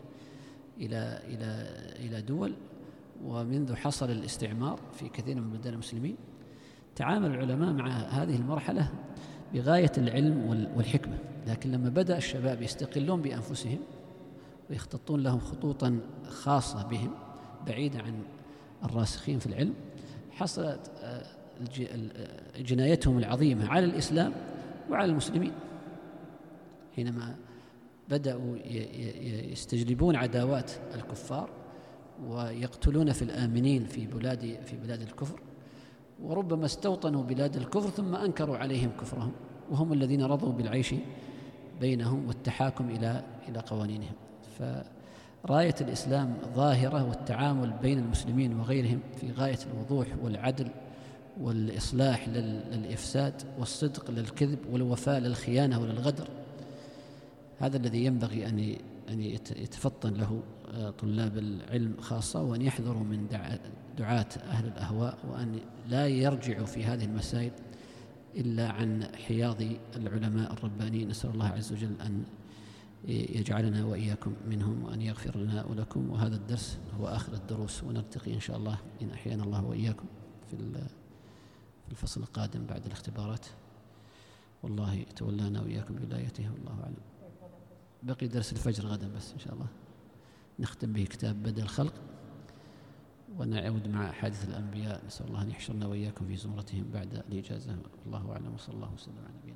Speaker 2: إلى دول، ومنذ حصل الاستعمار في كثير من بلدان المسلمين تعامل العلماء مع هذه المرحلة بغاية العلم والحكمة. لكن لما بدأ الشباب يستقلون بأنفسهم ويخططون لهم خطوطا خاصة بهم بعيدة عن الراسخين في العلم، حصلت جنايتهم العظيمة على الإسلام وعلى المسلمين حينما بدأوا يستجلبون عداوات الكفار ويقتلون في الآمنين في بلاد الكفر، وربما استوطنوا بلاد الكفر ثم أنكروا عليهم كفرهم، وهم الذين رضوا بالعيش بينهم والتحاكم إلى قوانينهم. فراية الإسلام ظاهرة، والتعامل بين المسلمين وغيرهم في غاية الوضوح والعدل والإصلاح للإفساد والصدق للكذب والوفاء للخيانة وللغدر. هذا الذي ينبغي أن يتفطن له طلاب العلم خاصة، وأن يحذروا من دعاة أهل الأهواء، وأن لا يرجعوا في هذه المسائل إلا عن حياض العلماء الربانيين. نسأل الله عز وجل أن يجعلنا وإياكم منهم، وأن يغفر لنا ولكم. وهذا الدرس هو آخر الدروس، ونلتقي إن شاء الله إن أحيانا الله وإياكم في الفصل القادم بعد الاختبارات. والله تولانا وإياكم بولايته، والله أعلم. بقي درس الفجر غدا بس إن شاء الله، نختم به كتاب بدء الخلق، ونعود مع حادث الأنبياء. نسأل الله أن يحشرنا وإياكم في زمرتهم بعد الإجازة. الله أعلم، وصلى الله وسلم على نبينا.